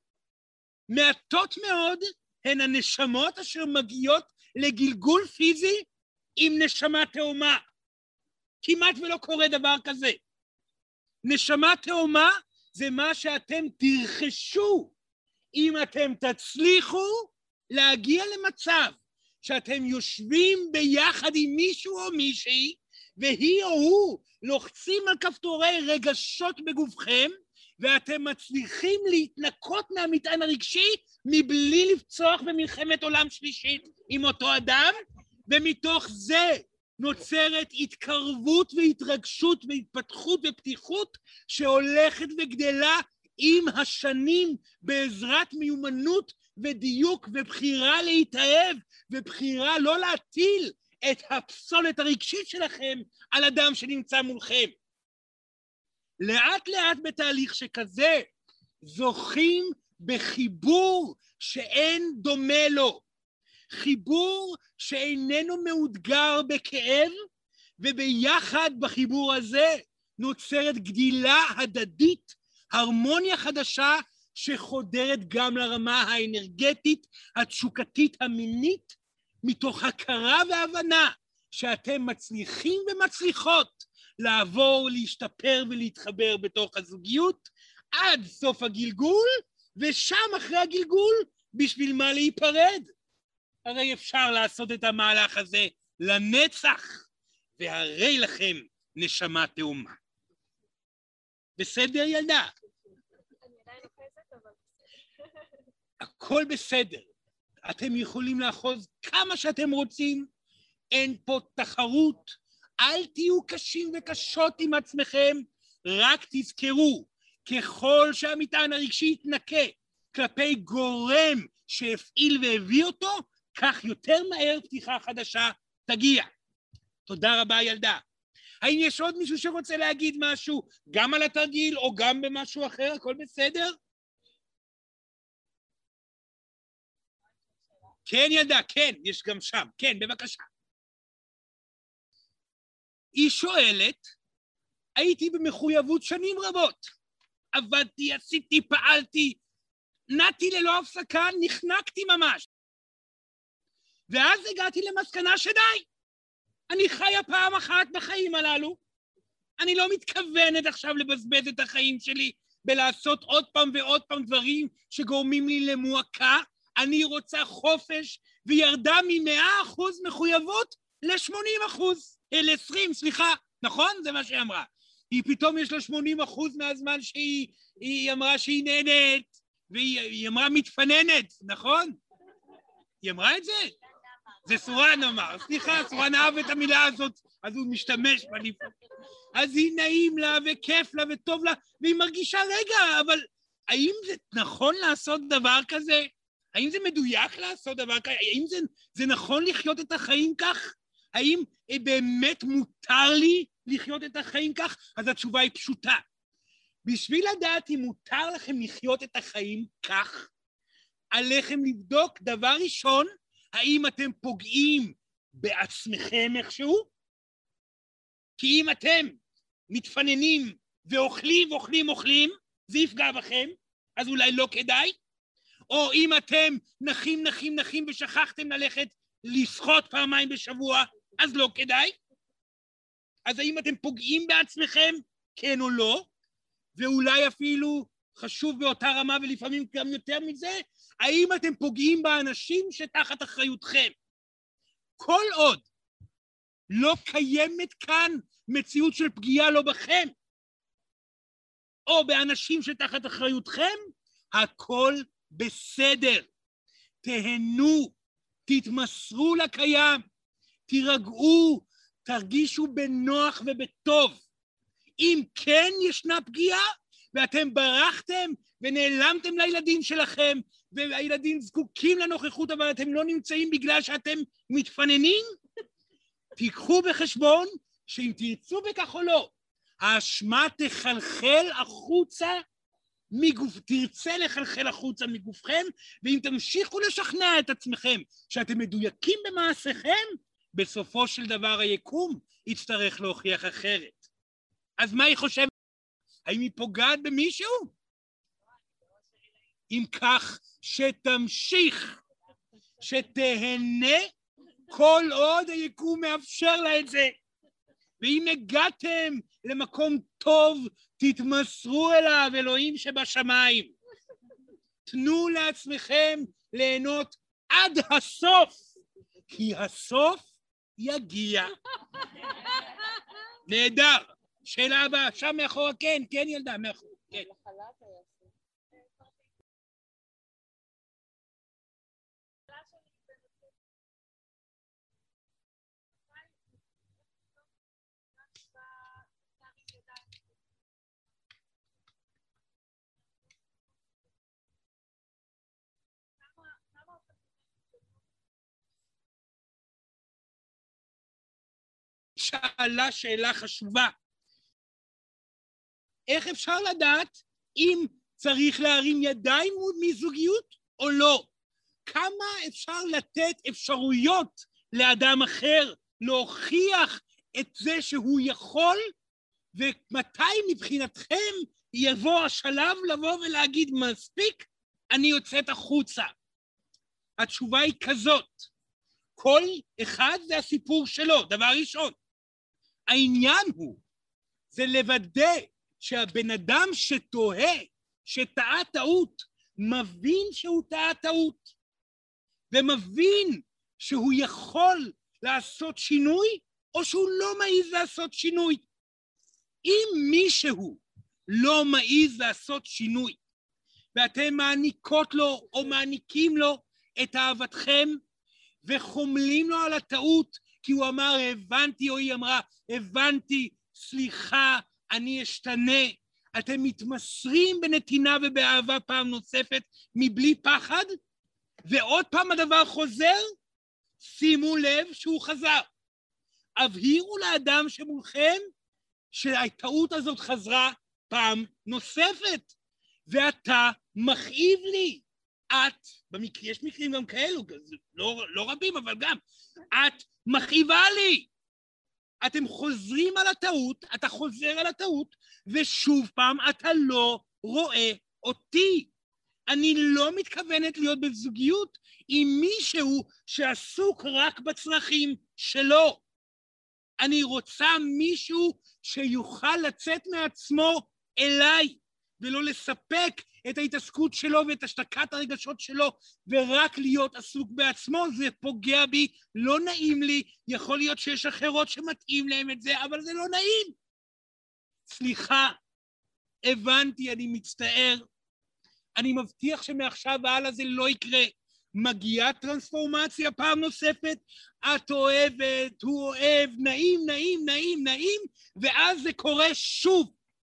מעטות מאוד הן הנשמות אשר מגיעות לגלגול פיזי עם נשמה תאומה. כמעט ולא קורה דבר כזה. נשמה תאומה זה מה שאתם תרכשו אם אתם תצליחו להגיע למצב שאתם יושבים ביחד עם מישהו או מישהי, והיא או הוא לוחצים על כפתורי רגשות בגופכם, ואתם מצליחים להתנקות מהמטען הרגשי מבלי לפצוח במלחמת עולם שלישית עם אותו אדם, ומתוך זה נוצרת התקרבות והתרגשות והתפתחות ופתיחות שהולכת וגדלה עם השנים בעזרת מיומנות ודיוק ובחירה להתאהב ובחירה לא להטיל את הפסולת הרגשית שלכם על אדם שנמצא מולכם. לאט לאט בתהליך שכזה זוכים בחיבור שאין דומה לו. חיבור שאיננו מאותגר בכאב, וביחד בחיבור הזה נוצרת גדילה הדדית, הרמוניה חדשה שחודרת גם לרמה האנרגטית, התשוקתית המינית, מתוך הכרה והבנה שאתם מצליחים ומצליחות לעבור, להשתפר ולהתחבר בתוך הזוגיות עד סוף הגלגול, ושם אחרי הגלגול בשביל מה להיפרד? הרי אפשר לעשות את המהלך הזה לנצח, והרי לכם נשמה תאומה. בסדר ילדה? אני עדיין אוחזת, אבל... הכל בסדר. אתם יכולים לאחוז כמה שאתם רוצים, אין פה תחרות, אל תהיו קשים וקשות עם עצמכם, רק תזכרו, ככל שהמטען הרגשי יתנקה כלפי גורם שהפעיל והביא אותו, כך יותר מהר פתיחה חדשה תגיע. תודה רבה ילדה. האם יש עוד מישהו שרוצה להגיד משהו, גם על התרגיל או גם במשהו אחר? הכל בסדר? כן ילדה, כן, יש גם שם. כן, בבקשה. היא שואלת, הייתי במחויבות שנים רבות. עבדתי, עשיתי, פעלתי, נעתי ללא הפסקה, נחנקתי ממש. ואז הגעתי למסקנה שדי. אני חיה פעם אחת בחיים הללו. אני לא מתכוונת עכשיו לבזבז את החיים שלי בלעשות עוד פעם ועוד פעם דברים שגורמים לי למועקה. אני רוצה חופש, וירדה מ100% מחויבות ל-80%. ל-20, סליחה, נכון? זה מה שהיא אמרה. היא פתאום יש לה 80% מהזמן שהיא אמרה שהיא נהנית, והיא אמרה מתפננת, נכון? היא אמרה את זה? זה סורן אמר. סליחה, סורן אהב את המילה הזאת, אז הוא משתמש בה. אז היא נעים לה וכיף לה וטוב לה, והיא מרגישה, רגע, אבל האם זה נכון לעשות דבר כזה? האם זה מדויק לעשות דבר כזה? האם זה נכון לחיות את החיים כך? האם באמת מותר לי לחיות את החיים כך? אז התשובה היא פשוטה. בשביל לדעת אם מותר לכם לחיות את החיים כך, עליכם לבדוק דבר ראשון, האם אתם פוגעים בעצמכם איכשהו? כי אם אתם מתפננים ואוכלים, אוכלים, זה יפגע בכם, אז אולי לא כדאי. או אם אתם נחים ושכחתם ללכת לשחות פעמיים בשבוע, אז לא כדאי. אז האם אתם פוגעים בעצמכם, כן או לא? ואולי אפילו חשוב באותה רמה ולפעמים גם יותר מזה, האם אתם פוגעים באנשים שתחת אחריותכם? כל עוד לא קיימת כאן מציאות של פגיעה לא בכם, או באנשים שתחת אחריותכם, הכל בסדר. תהנו, תתמסרו לקיים, תירגעו, תרגישו בנוח ובטוב. אם כן ישנה פגיעה, ואתם ברחתם ונעלמתם לילדים שלכם, והילדים זקוקים לנוכחות, אבל אתם לא נמצאים בגלל שאתם מתפננים, תיקחו בחשבון שאם תרצו בכך או לא, האשמה תחלחל החוצה תרצה לחלחל החוצה מגופכם, ואם תמשיכו לשכנע את עצמכם שאתם מדויקים במעשיכם, בסופו של דבר היקום יצטרך להוכיח אחרת. אז מה היא חושבת? האם היא פוגעת במישהו? אם כך, שתמשיך, שתהנה, כל עוד היקום מאפשר לה את זה. ואם הגעתם למקום טוב, תתמסרו אליו, אלוהים שבשמיים. תנו לעצמכם ליהנות עד הסוף, כי הסוף יגיע. נהדר. שאלה הבאה, שם מאחורה, כן ילדה, מאחורה, כן. שאלה שאלה חשובה. איך אפשר לדעת אם צריך להרים ידיים מזוגיות או לא? כמה אפשר לתת אפשרויות לאדם אחר להוכיח את זה שהוא יכול, ומתי מבחינתכם יבוא השלב לבוא ולהגיד מספיק, אני יוצאת החוצה? התשובה היא כזאת, כל אחד זה הסיפור שלו, דבר ראשון. העניין הוא, זה לוודא שהבן אדם שתוהה, שטעה טעות, מבין שהוא טעה טעות, ומבין שהוא יכול לעשות שינוי, או שהוא לא מעיז לעשות שינוי. אם מישהו לא מעיז לעשות שינוי, ואתם מעניקות לו או מעניקים לו את אהבתכם, וחומלים לו על הטעות, כי הוא אמר הבנתי, או היא אמרה הבנתי, סליחה, אני אשתנה. אתם מתמסרים בנתינה ובאהבה פעם נוספת, מבלי פחד, ועוד פעם הדבר חוזר, שימו לב שהוא חזר. הבהירו לאדם שמולכם, שהטעות הזאת חזרה פעם נוספת, ואתה מכאיב לי. יש מקרים גם כאלו, לא רבים, אבל גם, את מכאיבה לי. אתם חוזרים על הטעות, אתה חוזר על הטעות, ושוב פעם אתה לא רואה אותי. אני לא מתכוונת להיות בזוגיות עם מישהו שעסוק רק בצרכים שלו. אני רוצה מישהו שיוכל לצאת מעצמו אליי, ולא לספק את ההתעסקות שלו ואת השתקת הרגשות שלו, ורק להיות עסוק בעצמו. זה פוגע בי, לא נעים לי, יכול להיות שיש אחרות שמתאים להם את זה, אבל זה לא נעים. סליחה, הבנתי, אני מצטער, אני מבטיח שמעכשיו והלאה זה לא יקרה. מגיעה טרנספורמציה פעם נוספת, את אוהבת, הוא אוהב, נעים, ואז זה קורה שוב.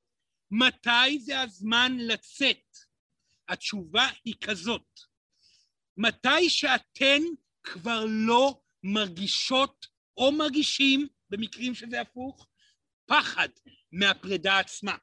מתי זה הזמן לצאת? התשובה היא כזאת, מתי שאתן כבר לא מרגישות או מרגישים, במקרים שזה הפוך, פחד מהפרידה עצמה.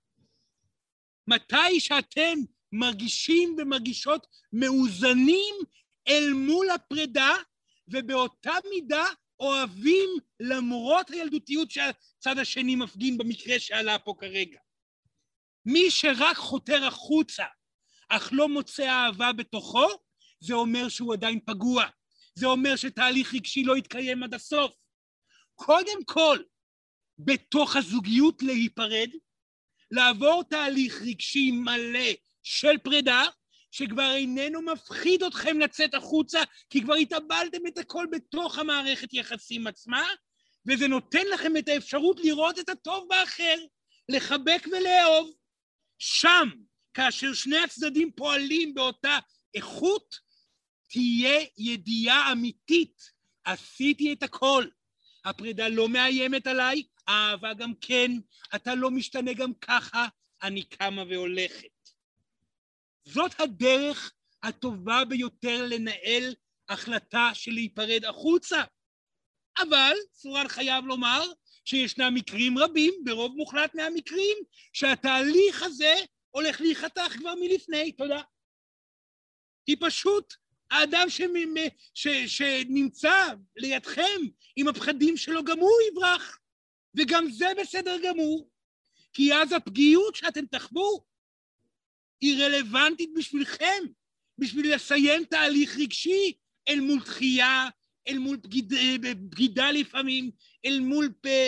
מתי שאתם מרגישים ומרגישות מאוזנים אל מול הפרידה, ובאותה מידה אוהבים למרות הילדותיות שהצד השני מפגין במקרה שעלה פה כרגע. מי שרק חותר החוצה, אך לא מוצא אהבה בתוכו, זה אומר שהוא עדיין פגוע. זה אומר שתהליך רגשי לא יתקיים עד הסוף. קודם כל, בתוך הזוגיות להיפרד, לעבור תהליך רגשי מלא של פרידה, שכבר איננו מפחיד אתכם לצאת החוצה, כי כבר התאבלתם את הכל בתוך המערכת יחסים עצמה, וזה נותן לכם את האפשרות לראות את הטוב באחר, לחבק ולאהוב. שם, כאשר שני הצדדים פועלים באותה איכות, תהיה ידיעה אמיתית, עשיתי את הכל. הפרידה לא מאיימת עליי, האהבה גם כן, אתה לא משתנה גם ככה, אני קמה והולכת. זאת הדרך הטובה ביותר לנהל החלטה של להיפרד החוצה. אבל סורן חייב לומר שישנם מקרים רבים, ברוב מוחלט מהמקרים, שהתהליך הזה הולך להיחתך כבר מלפני, תודה. כי פשוט האדם שנמצא לידכם עם הפחדים שלו גם הוא יברח, וגם זה בסדר גמור, כי אז הפגיעות שאתם תחוו היא רלוונטית בשבילכם, בשביל לסיים תהליך רגשי אל מול דחייה, אל מול בגידה לפעמים, אל מול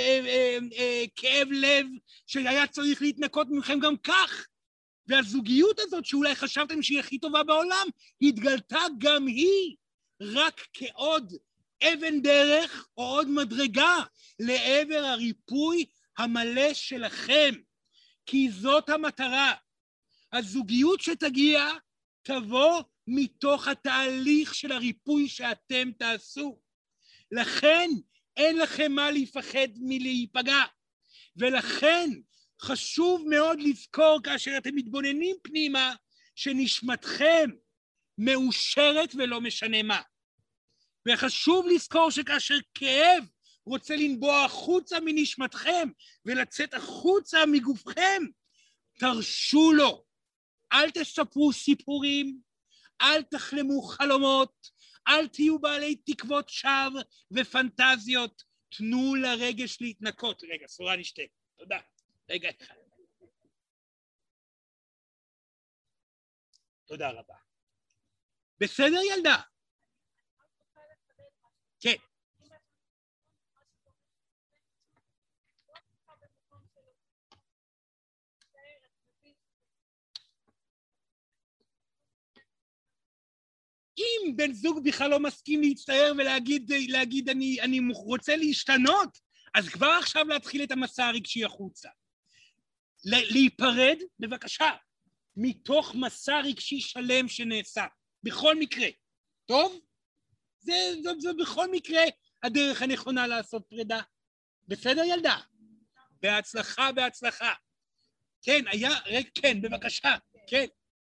כאב לב שהיה צריך להתנקות מכם גם כך. והזוגיות הזאת שאולי חשבתם שהיא הכי טובה בעולם, התגלתה גם היא רק כעוד אבן דרך או עוד מדרגה לעבר הריפוי המלא שלכם, כי זאת המטרה. הזוגיות שתגיע תבוא מתוך התהליך של הריפוי שאתם תעשו. לכן אין לכם מה לפחד מלהיפגע, ולכן חשוב מאוד לזכור כאשר אתם מתבוננים פנימה שנשמתכם מאושרת ולא משנה מה. וחשוב לזכור שכאשר כאב רוצה לנבוע החוצה מנשמתכם ולצאת החוצה מגופכם, תרשו לו. אל תספרו סיפורים, אל תחלמו חלומות, אל תהיו בעלי תקוות שווא ופנטזיות. תנו לרגש להתנקות. רגע, סורן נשתה. תודה. רגע אחד. תודה רבה. בסדר ילדה? כן. אם בן זוג בכלל לא מסכים להצטער ולהגיד אני רוצה להשתנות, אז כבר עכשיו להתחיל את המסע הרגשי החוצה. להיפרד, בבקשה, מתוך מסע רגשי שלם שנעשה, בכל מקרה. טוב? זה בכל מקרה הדרך הנכונה לעשות פרידה. בסדר ילדה? בהצלחה, בהצלחה. כן, כן, בבקשה, כן.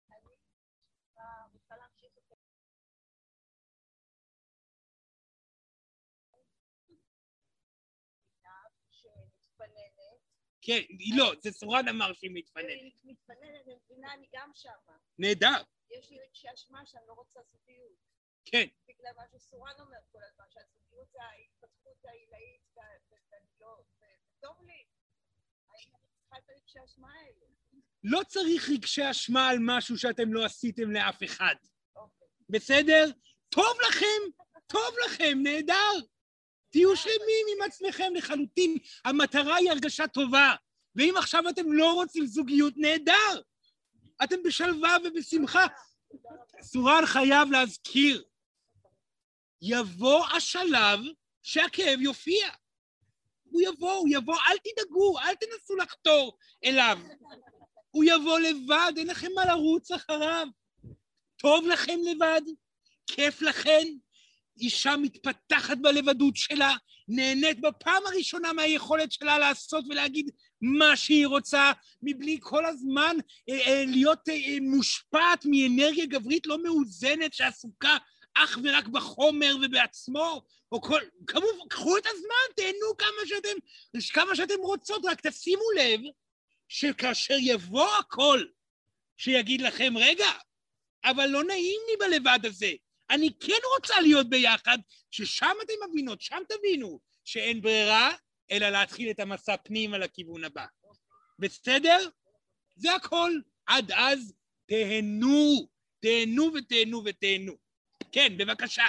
כן, לא, זה סורן אמר שהיא מתפננת. מתפננת, מבינה, אני גם שמה. נהדר. יש לי רגשי אשמה שאני לא רוצה זוגיות. כן. בגלל מה שסורן אומר כל הזמן, שהזוגיות זה ההתפתחות העילאית, וטוב לי. האם אני צריכה את הרגשי אשמה האלה? לא צריך רגשי אשמה על משהו שאתם לא עשיתם לאף אחד. בסדר? טוב לכם, נהדר. תהיו שלמים עם עצמכם לחלוטין, המטרה היא הרגשה טובה, ואם עכשיו אתם לא רוצים זוגיות, נהדר, אתם בשלווה ובשמחה. סורן חייב להזכיר, יבוא השלב שהכאב יופיע, הוא יבוא, אל תדאגו, אל תנסו לחתור אליו, הוא יבוא לבד, אין לכם מה לרוץ אחריו, טוב לכם לבד, כיף לכם, אישה מתפתחת בלבדות שלה, נהנית בפעם הראשונה מהיכולת שלה לעשות ולהגיד מה שהיא רוצה, מבלי כל הזמן להיות מושפעת מאנרגיה גברית לא מאוזנת שעסוקה אך ורק בחומר ובעצמו, או כמובן, קחו את הזמן, תהנו כמה שאתם רוצות, רק תשימו לב שכאשר יבוא הכל שיגיד לכם, רגע, אבל לא נעים לי בלבד הזה, אני כן רוצה להיות ביחד, ששם אתם מבינות, שם תבינו שאין ברירה, אלא להתחיל את המסע פנימה לכיוון הבא. בסדר? זה הכל. עד אז תהנו, תהנו ותהנו ותהנו. כן, בבקשה.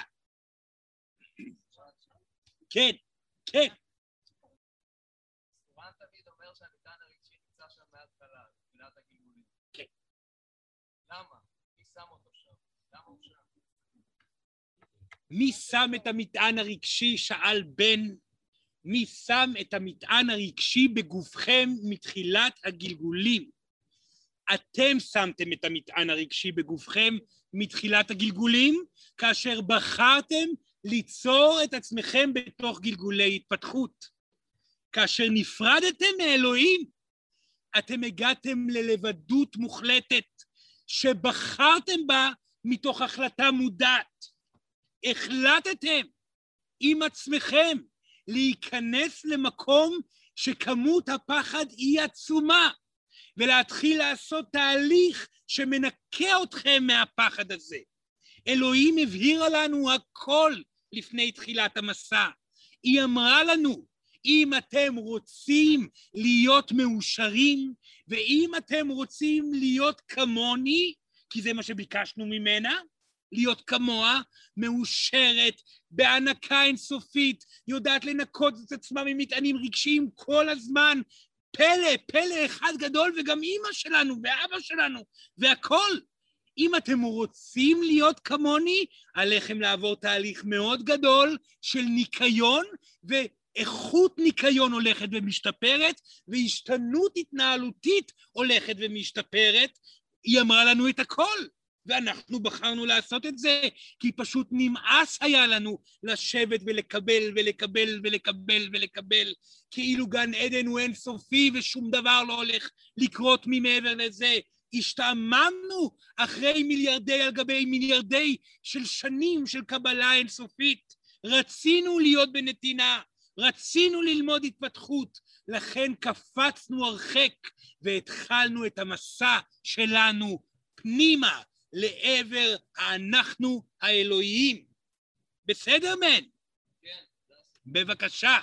כן, כן. סורן תמיד אומר שהמטען הרגשי נמצא שם מההתחלה, מבחינת הגלגולים. כן. למה? מי שם אותו שם? למה הוא שם? מי שם את המטען הרגשי? שאל בן. מי שם את המטען הרגשי בגופכם מתחילת הגלגולים? אתם שמתם את המטען הרגשי בגופכם מתחילת הגלגולים, כאשר בחרתם ליצור את עצמכם בתוך גלגולי התפתחות. כאשר נפרדתם מאלוהים, אתם הגעתם ללבדות מוחלטת, שבחרתם בה מתוך החלטה מודעת. החלטתם עם עצמכם להיכנס למקום שכמות הפחד היא עצומה, ולהתחיל לעשות תהליך שמנקה אתכם מהפחד הזה. אלוהים הבהירה לנו הכל לפני תחילת המסע. היא אמרה לנו, אם אתם רוצים להיות מאושרים, ואם אתם רוצים להיות כמוני, כי זה מה שביקשנו ממנה, להיות כמוה, מאושרת, בהנקה אינסופית, יודעת לנקות את עצמה ממטענים רגשיים כל הזמן, פלא אחד גדול, וגם אמא שלנו ואבא שלנו, והכל. אם אתם רוצים להיות כמוני, עליכם לעבור תהליך מאוד גדול של ניקיון, ואיכות ניקיון הולכת ומשתפרת, והשתנות התנהלותית הולכת ומשתפרת. היא אמרה לנו את הכל, ואנחנו בחרנו לעשות את זה, כי פשוט נמאס היה לנו לשבת ולקבל ולקבל ולקבל ולקבל, כאילו גן עדן הוא אינסופי ושום דבר לא הולך לקרות ממעבר לזה. השתעממנו אחרי מיליארדי על גבי מיליארדי של שנים של קבלה אינסופית. רצינו להיות בנתינה, רצינו ללמוד התפתחות, לכן קפצנו הרחק והתחלנו את המסע שלנו פנימה לעבר אנחנו האלוהיים. בסדר מן? כן. בבקשה.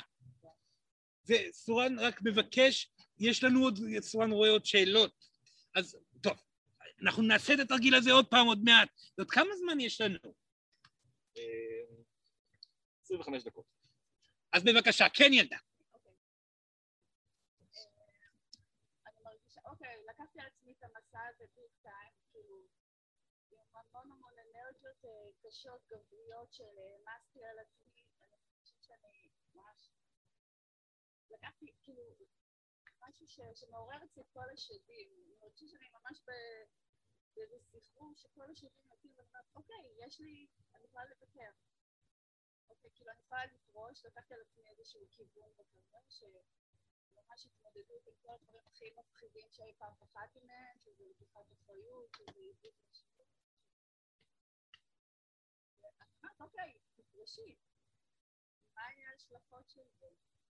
וסורן רק מבקש, יש לנו עוד, סורן רואה עוד שאלות. אז טוב, אנחנו נעשה את התרגיל הזה עוד פעם, עוד מעט. עוד כמה זמן יש לנו? 25 דקות. אז בבקשה, כן ילדה. אני מרגישה, לקחתי על עצמי את המסע הזה ביג טיים, כאילו, עם המון אנרגיות קשות, גבריות של העמסתי על עצמי, אני חושבת שאני ממש, לקחתי כאילו משהו שמעורר אצלי כל השדים, אני מרגישה שאני ממש באיזה סחרור שכל השדים נותנים ואני אומרת, אוקיי, יש לי, אני יכולה לבקר. אוקיי, כאילו אני יכולה לפרוש, לקחתי על עצמי איזשהו כיוון וכזה, שממש התמודדות עם כל הדברים הכי מפחידים שאי פעם פחדתי מהם, שזה לקיחת אחריות, שזה עיבוד משמעות. ואני אומרת, אוקיי, תפרשי, מה יהיה ההשלכות של זה?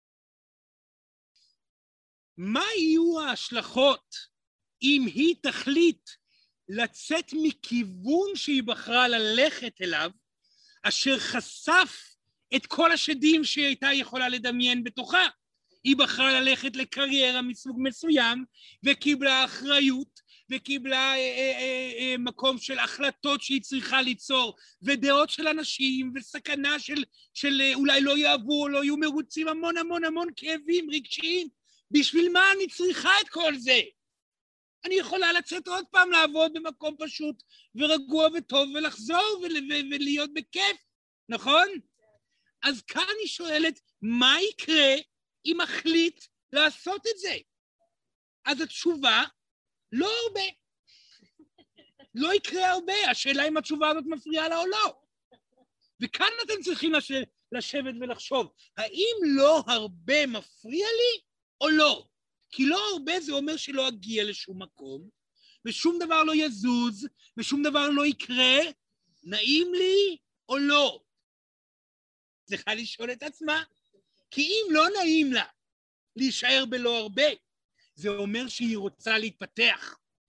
מה יהיו ההשלכות אם היא תחליט לצאת מכיוון שהיא בחרה ללכת אליו, אשר חשף את כל השדים שהיא הייתה יכולה לדמיין בתוכה? היא בחרה ללכת לקריירה מסוג מסוים, וקיבלה אחריות, וקיבלה מקום של החלטות שהיא צריכה ליצור, ודעות של אנשים, וסכנה של אולי לא יאהבו, או לא יהיו מרוצים, המון כאבים רגשיים. בשביל מה אני צריכה את כל זה? אני יכולה לצאת עוד פעם לעבוד במקום פשוט ורגוע וטוב ולחזור ולהיות בכיף, נכון? אז כאן אני שואלת, מה יקרה אם מחליט לעשות את זה? אז התשובה, לא הרבה. לא יקרה הרבה, השאלה אם התשובה הזאת מפריעה לה או לא. וכאן אתם צריכים לשבת ולחשוב, האם לא הרבה מפריע לי או לא? כי לא הרבה זה אומר שלא אגיע לשום מקום, ושום דבר לא יזוז, ושום דבר לא יקרה, נעים לי או לא? צריכה לשאול את עצמה, כי אם לא נעים לה להישאר בלא הרבה, זה אומר שהיא רוצה להתפתח.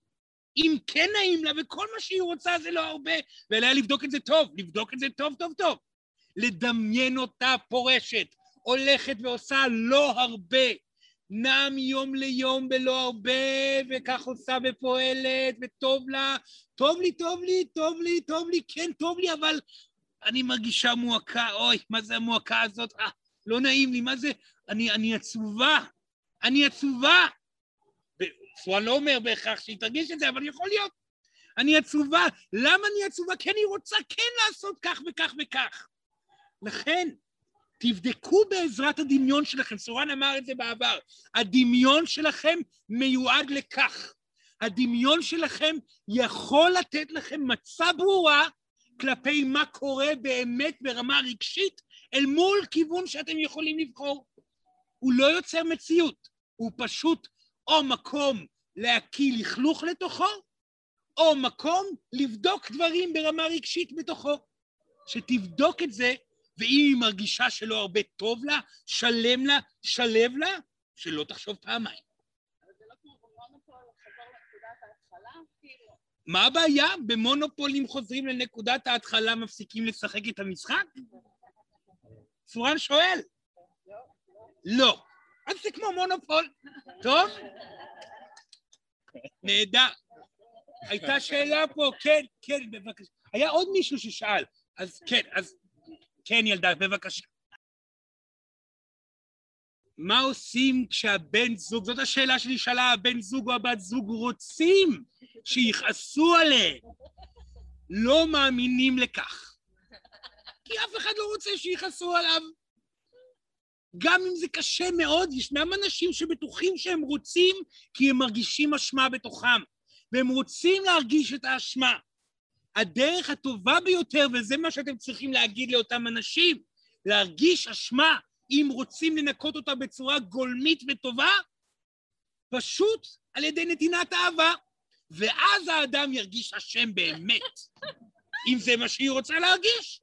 אם כן נעים לה, וכל מה שהיא רוצה זה לא הרבה, ועליה לבדוק את זה טוב, לבדוק את זה טוב טוב טוב. לדמיין אותה פורשת, הולכת ועושה לא הרבה, נעה מיום ליום בלא הרבה, וכך עושה ופועלת, וטוב לה, טוב לי, טוב לי, טוב לי, טוב לי, כן, טוב לי, אבל אני מרגישה מועקה, אוי, מה זה המועקה הזאת? לא נעים לי, מה זה? אני עצובה, אני עצובה. סואן לא אומר בהכרח שהיא תרגיש את זה, אבל יכול להיות. אני עצובה. למה אני עצובה? כי אני רוצה כן לעשות כך וכך וכך. לכן, תבדקו בעזרת הדמיון שלכם. סואן אמר את זה בעבר. הדמיון שלכם מיועד לכך. הדמיון שלכם יכול לתת לכם מצע ברורה כלפי מה קורה באמת ברמה רגשית אל מול כיוון שאתם יכולים לבחור. הוא לא יוצר מציאות. הוא פשוט או מקום להקיל לכלוך לתוכו, או מקום לבדוק דברים ברמה רגשית בתוכו. שתבדוק את זה, ואם היא מרגישה שלא הרבה טוב לה, שלם לה, שלב לה, שלא תחשוב פעמיים. אבל זה לא כמו במונופול, חזור לנקודת ההתחלה, כאילו. מה הבעיה? במונופולים חוזרים לנקודת ההתחלה, מפסיקים לשחק את המשחק? סורן שואל. לא. אז זה כמו מונופול. טוב? נהדר. הייתה שאלה פה, כן, כן, בבקשה. היה עוד מישהו ששאל. אז כן, ילדה, בבקשה. מה עושים כשהבן זוג, זאת השאלה שנשאלה, הבן זוג או הבת זוג רוצים שיכעסו עליהם, לא מאמינים לכך. כי אף אחד לא רוצה שיכעסו עליו. גם אם זה קשה מאוד, ישנם אנשים שבטוחים שהם רוצים כי הם מרגישים אשמה בתוכם, והם רוצים להרגיש את האשמה. הדרך הטובה ביותר, וזה מה שאתם צריכים להגיד לאותם אנשים, להרגיש אשמה, אם רוצים לנקות אותה בצורה גולמית וטובה, פשוט על ידי נתינת אהבה, ואז האדם ירגיש אשם באמת, אם זה מה שהיא רוצה להרגיש.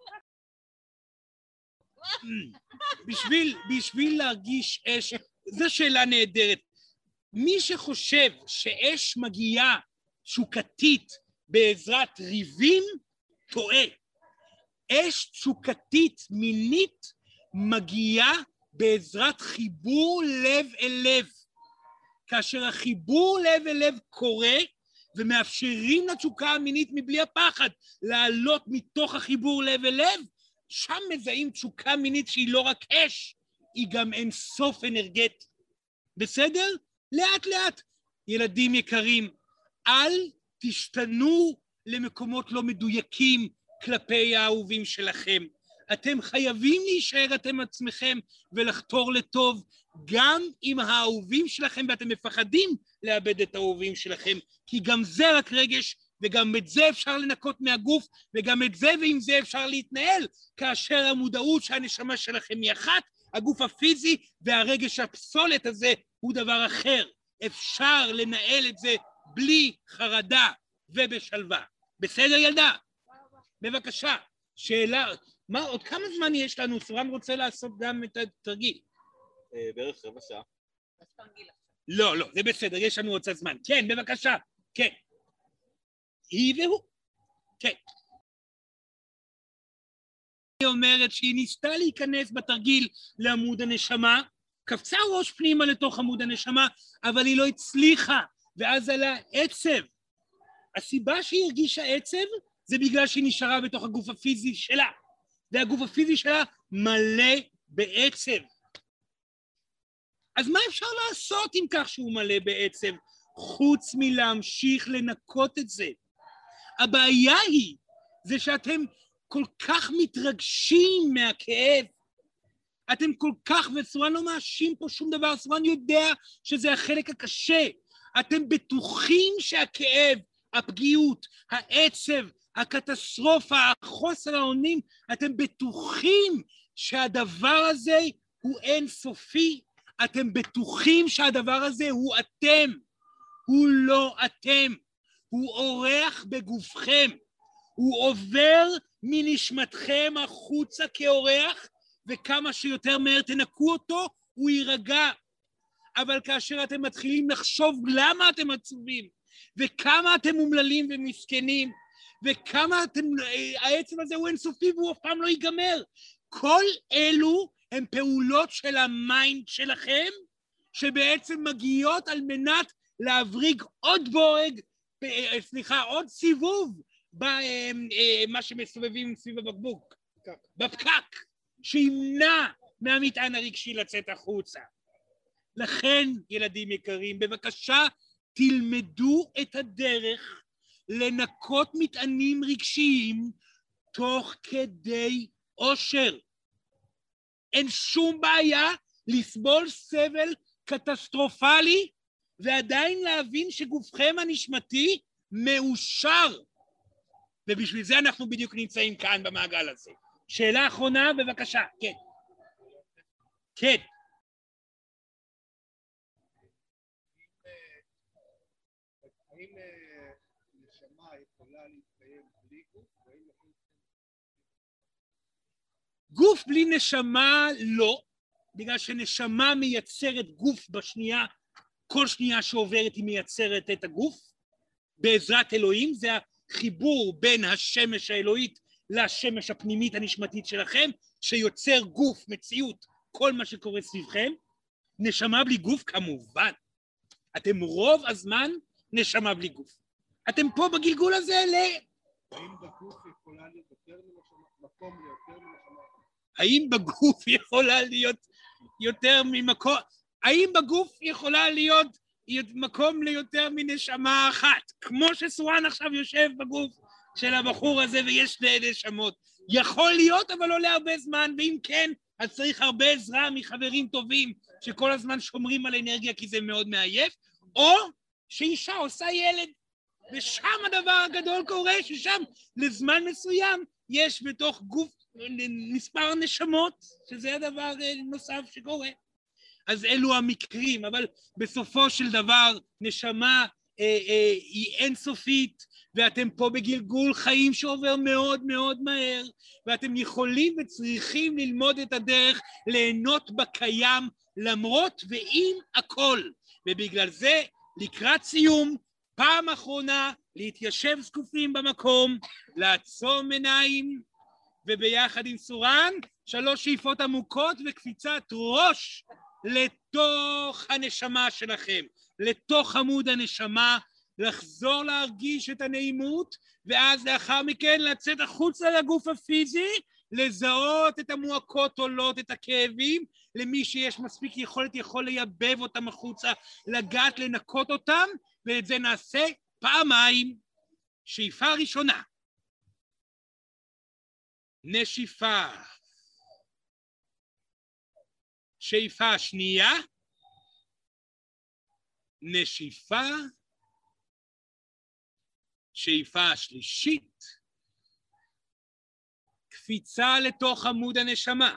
בשביל להרגיש אש, זו שאלה נהדרת. מי שחושב שאש מגיעה תשוקתית בעזרת ריבים, טועה. אש תשוקתית מינית מגיעה בעזרת חיבור לב אל לב. כאשר החיבור לב אל לב קורה, ומאפשרים לתשוקה המינית מבלי הפחד לעלות מתוך החיבור לב אל לב, שם מזהים תשוקה מינית שהיא לא רק אש, היא גם אין סוף אנרגטי. בסדר? לאט לאט. ילדים יקרים, אל תשתנו למקומות לא מדויקים כלפי האהובים שלכם. אתם חייבים להישאר אתם עצמכם ולחתור לטוב, גם עם האהובים שלכם, ואתם מפחדים לאבד את האהובים שלכם, כי גם זה רק רגש, וגם את זה אפשר לנקות מהגוף, וגם את זה ועם זה אפשר להתנהל, כאשר המודעות שהנשמה שלכם היא אחת, הגוף הפיזי והרגש הפסולת הזה הוא דבר אחר. אפשר לנהל את זה בלי חרדה ובשלווה. בסדר ילדה? בבקשה. שאלה, עוד כמה זמן יש לנו? סורן רוצה לעשות גם את התרגיל. בערך רבע שעה. לא, זה בסדר, יש לנו עוד זמן. כן, בבקשה. כן. היא והוא. כן. היא אומרת שהיא ניסתה להיכנס בתרגיל לעמוד הנשמה, קפצה ראש פנימה לתוך עמוד הנשמה, אבל היא לא הצליחה, ואז עלה עצב. הסיבה שהיא הרגישה עצב, זה בגלל שהיא נשארה בתוך הגוף הפיזי שלה, והגוף הפיזי שלה מלא בעצב. אז מה אפשר לעשות עם כך שהוא מלא בעצב, חוץ מלהמשיך לנקות את זה? הבעיה היא, זה שאתם כל כך מתרגשים מהכאב, אתם כל כך, וסורן לא מאשים פה שום דבר, סורן יודע שזה החלק הקשה, אתם בטוחים שהכאב, הפגיעות, העצב, הקטסטרופה, החוסר האונים, אתם בטוחים שהדבר הזה הוא אינסופי, אתם בטוחים שהדבר הזה הוא אתם, הוא לא אתם, הוא אורח בגופכם, הוא עובר מנשמתכם החוצה כאורח, וכמה שיותר מהר תנקו אותו, הוא יירגע. אבל כאשר אתם מתחילים לחשוב למה אתם עצובים, וכמה אתם מומללים ומסכנים, וכמה העצב הזה הוא אינסופי והוא אף פעם לא ייגמר. כל אלו הם פעולות של המיינד שלכם, שבעצם מגיעות על מנת להבריג עוד בורג, עוד סיבוב, במה שמסובבים סביב הבקבוק, בפקק, שימנע מהמטען הרגשי לצאת החוצה. לכן, ילדים יקרים, בבקשה תלמדו את הדרך לנקות מטענים רגשיים תוך כדי עושר. אין שום בעיה לסבול סבל קטסטרופלי ועדיין להבין שגופכם הנשמתי מאושר. ובשביל זה אנחנו בדיוק נמצאים כאן במעגל הזה. שאלה אחרונה, בבקשה. כן. כן. האם נשמה יכולה להתקיים בלי גוף? גוף בלי נשמה לא, בגלל שנשמה מייצרת גוף בשנייה, כל שנייה שעוברת היא מייצרת את הגוף, בעזרת אלוהים. זה החיבור בין השמש האלוהית לשמש הפנימית הנשמתית שלכם, שיוצר גוף, מציאות, כל מה שקורה סביבכם. נשמה בלי גוף כמובן. אתם רוב הזמן נשמה בלי גוף. אתם פה בגלגול הזה האם בגוף יכולה להיות יותר מנשמה, מקום ליותר מנשמה? האם בגוף יכולה להיות יותר ממקום? האם בגוף יכולה להיות מקום ליותר מנשמה אחת? כמו שסורן עכשיו יושב בגוף של הבחור הזה ויש שתי נשמות. יכול להיות, אבל לא להרבה זמן, ואם כן, אז צריך הרבה עזרה מחברים טובים שכל הזמן שומרים על אנרגיה כי זה מאוד מעייף, או שאישה עושה ילד, ושם הדבר הגדול קורה, ששם לזמן מסוים יש בתוך גוף מספר נשמות, שזה הדבר נוסף שקורה. אז אלו המקרים, אבל בסופו של דבר נשמה היא אינסופית, ואתם פה בגלגול חיים שעובר מאוד מאוד מהר, ואתם יכולים וצריכים ללמוד את הדרך ליהנות בקיים למרות ועם הכל. ובגלל זה לקראת סיום, פעם אחרונה להתיישב זקופים במקום, לעצום עיניים, וביחד עם סורן 3 שאיפות עמוקות וקפיצת ראש לתוך הנשמה שלכם, לתוך עמוד הנשמה, לחזור להרגיש את הנעימות, ואז לאחר מכן לצאת החוצה לגוף הפיזי, לזהות את המועקות עולות, את הכאבים. למי שיש מספיק יכולת יכול לייבב אותם החוצה, לגעת לנקות אותם, ואת זה נעשה פעמיים. שאיפה ראשונה, נשיפה. שאיפה שנייה, נשיפה. שאיפה שלישית, קפיצה לתוך עמוד הנשמה.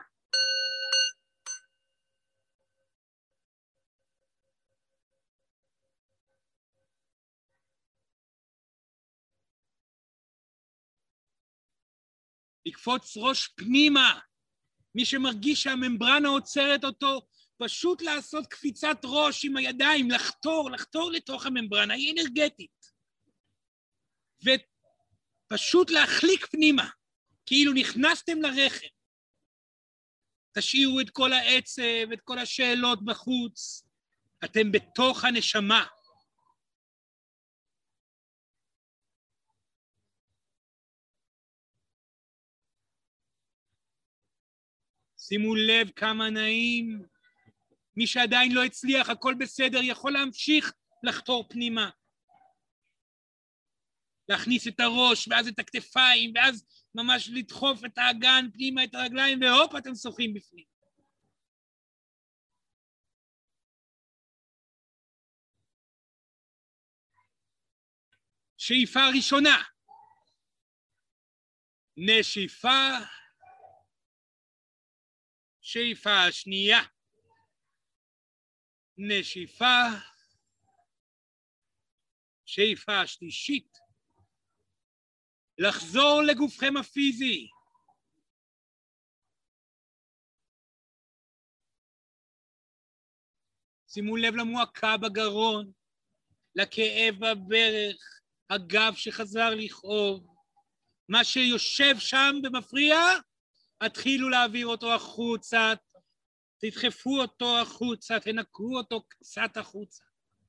לקפוץ ראש פנימה. מי שמרגיש שהממברנה עוצרת אותו, פשוט לעשות קפיצת ראש עם הידיים, לחתור לתוך הממברנה, היא אנרגטית. ופשוט להחליק פנימה, כאילו נכנסתם לרחם. תשאירו את כל העצב, את כל השאלות בחוץ. אתם בתוך הנשמה. שימו לב כמה נעים. מי שעדיין לא הצליח, הכל בסדר, יכול להמשיך לחתור פנימה. להכניס את הראש, ואז את הכתפיים, ואז ממש לדחוף את האגן פנימה, את הרגליים, והופ, אתם שוחים בפנים. שאיפה ראשונה. נשיפה. שאיפה שנייה. נשיפה. שאיפה שלישית. לחזור לגופכם הפיזי. שימו לב למועקה בגרון. לכאב בברך, הגב שחזר לכאוב. מה שיושב שם במפריע, התחילו להעביר אותו החוצה, תדחפו אותו החוצה, תנקו אותו קצת החוצה.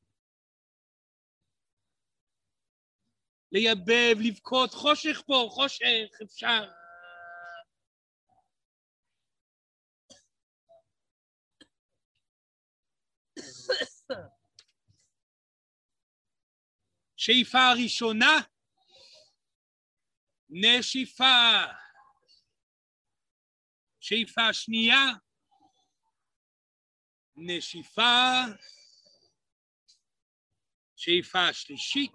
לייבב, לבכות, חושך פה, חושך, אפשר. שאיפה הראשונה, נשיפה. שאיפה שנייה, נשיפה. שאיפה שלישית.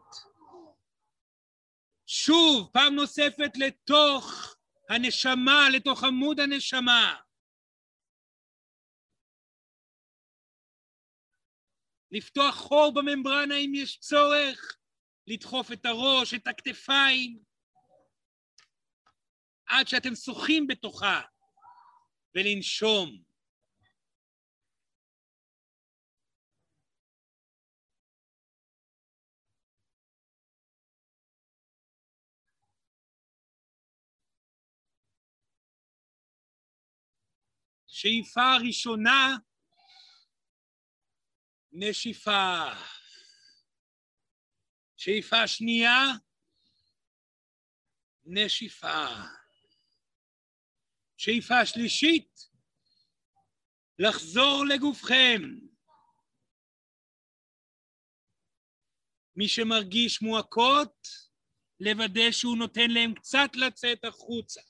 שוב, פעם נוספת לתוך הנשמה, לתוך עמוד הנשמה. לפתוח חור בממברנה אם יש צורך, לדחוף את הראש, את הכתפיים, עד שאתם שוחים בתוכה, ולנשום. שאיפה ראשונה, נשיפה. שאיפה שנייה, נשיפה. שאיפה שלישית, לחזור לגופכם. מי שמרגיש מועקות, לוודא שהוא נותן להם קצת לצאת החוצה.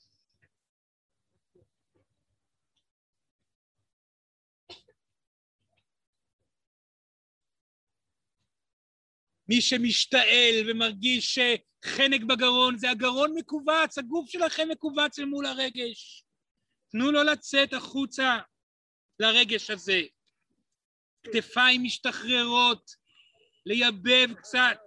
מי שמשתעל ומרגיש שחנק בגרון, זה הגרון מקובץ, הגוף שלכם מקובץ מול הרגש. תנו לו לצאת החוצה לרגש הזה. כתפיים משתחררות, לייבב קצת.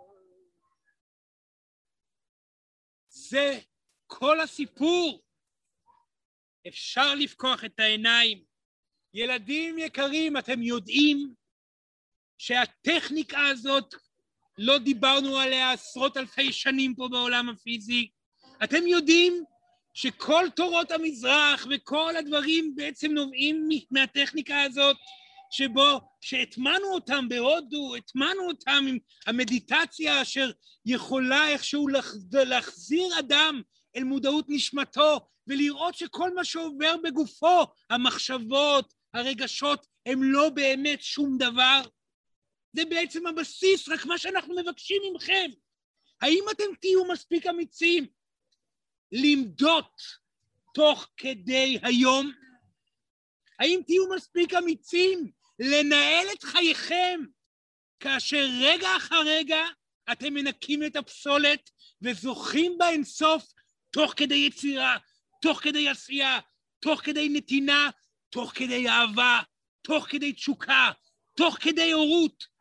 זה כל הסיפור. אפשר לפקוח את העיניים. ילדים יקרים, אתם יודעים שהטכניקה הזאת, לא דיברנו עליה עשרות אלפי שנים פה בעולם הפיזי. אתם יודעים שכל תורות המזרח וכל הדברים בעצם נובעים מהטכניקה הזאת, שהטמנו אותם בהודו, הטמנו אותם עם המדיטציה אשר יכולה איכשהו להחזיר אדם אל מודעות נשמתו, ולראות שכל מה שעובר בגופו, המחשבות, הרגשות, הם לא באמת שום דבר. זה בעצם הבסיס, רק מה שאנחנו מבקשים ממכם. האם אתם תהיו מספיק אמיצים למדות תוך כדי היום? האם תהיו מספיק אמיצים לנהל את חייכם כאשר רגע אחר רגע אתם מנקים את הפסולת וזוכים באינסוף תוך כדי יצירה, תוך כדי עשייה, תוך כדי נתינה, תוך כדי אהבה, תוך כדי תשוקה, תוך כדי הורות,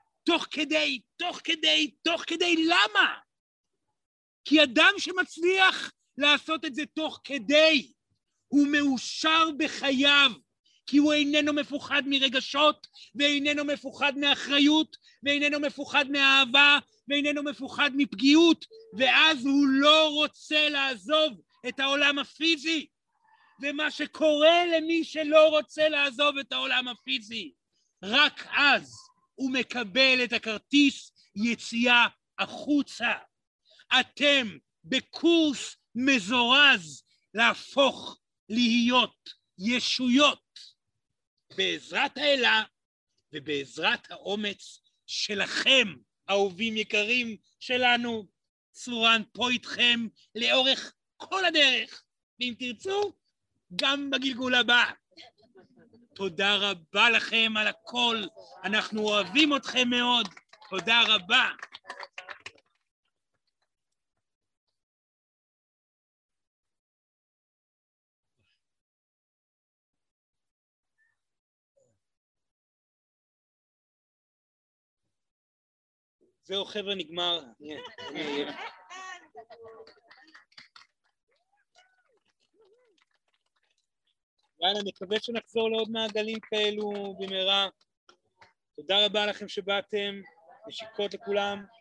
תוך כדי, למה? כי אדם שמצליח לעשות את זה תוך כדי, הוא מאושר בחייו, כי הוא איננו מפוחד מרגשות, ואיננו מפוחד מאחריות, ואיננו מפוחד מאהבה, ואיננו מפוחד מפגיעות, ואז הוא לא רוצה לעזוב את העולם הפיזי. ומה שקורה למי שלא רוצה לעזוב את העולם הפיזי, רק אז הוא מקבל את הכרטיס יציאה החוצה. אתם בקורס מזורז להפוך להיות ישויות בעזרת האלה ובעזרת האומץ שלכם, אהובים יקרים שלנו. צורן פה איתכם לאורך כל הדרך, ואם תרצו גם בגלגול הבא. תודה רבה לכם על הכל, אנחנו אוהבים אתכם מאוד, תודה רבה. זהו חבר'ה, נגמר. יאללה, נקווה שנחזור לעוד מעגלים כאלו במהרה. תודה רבה לכם שבאתם. נשיקות לכולם.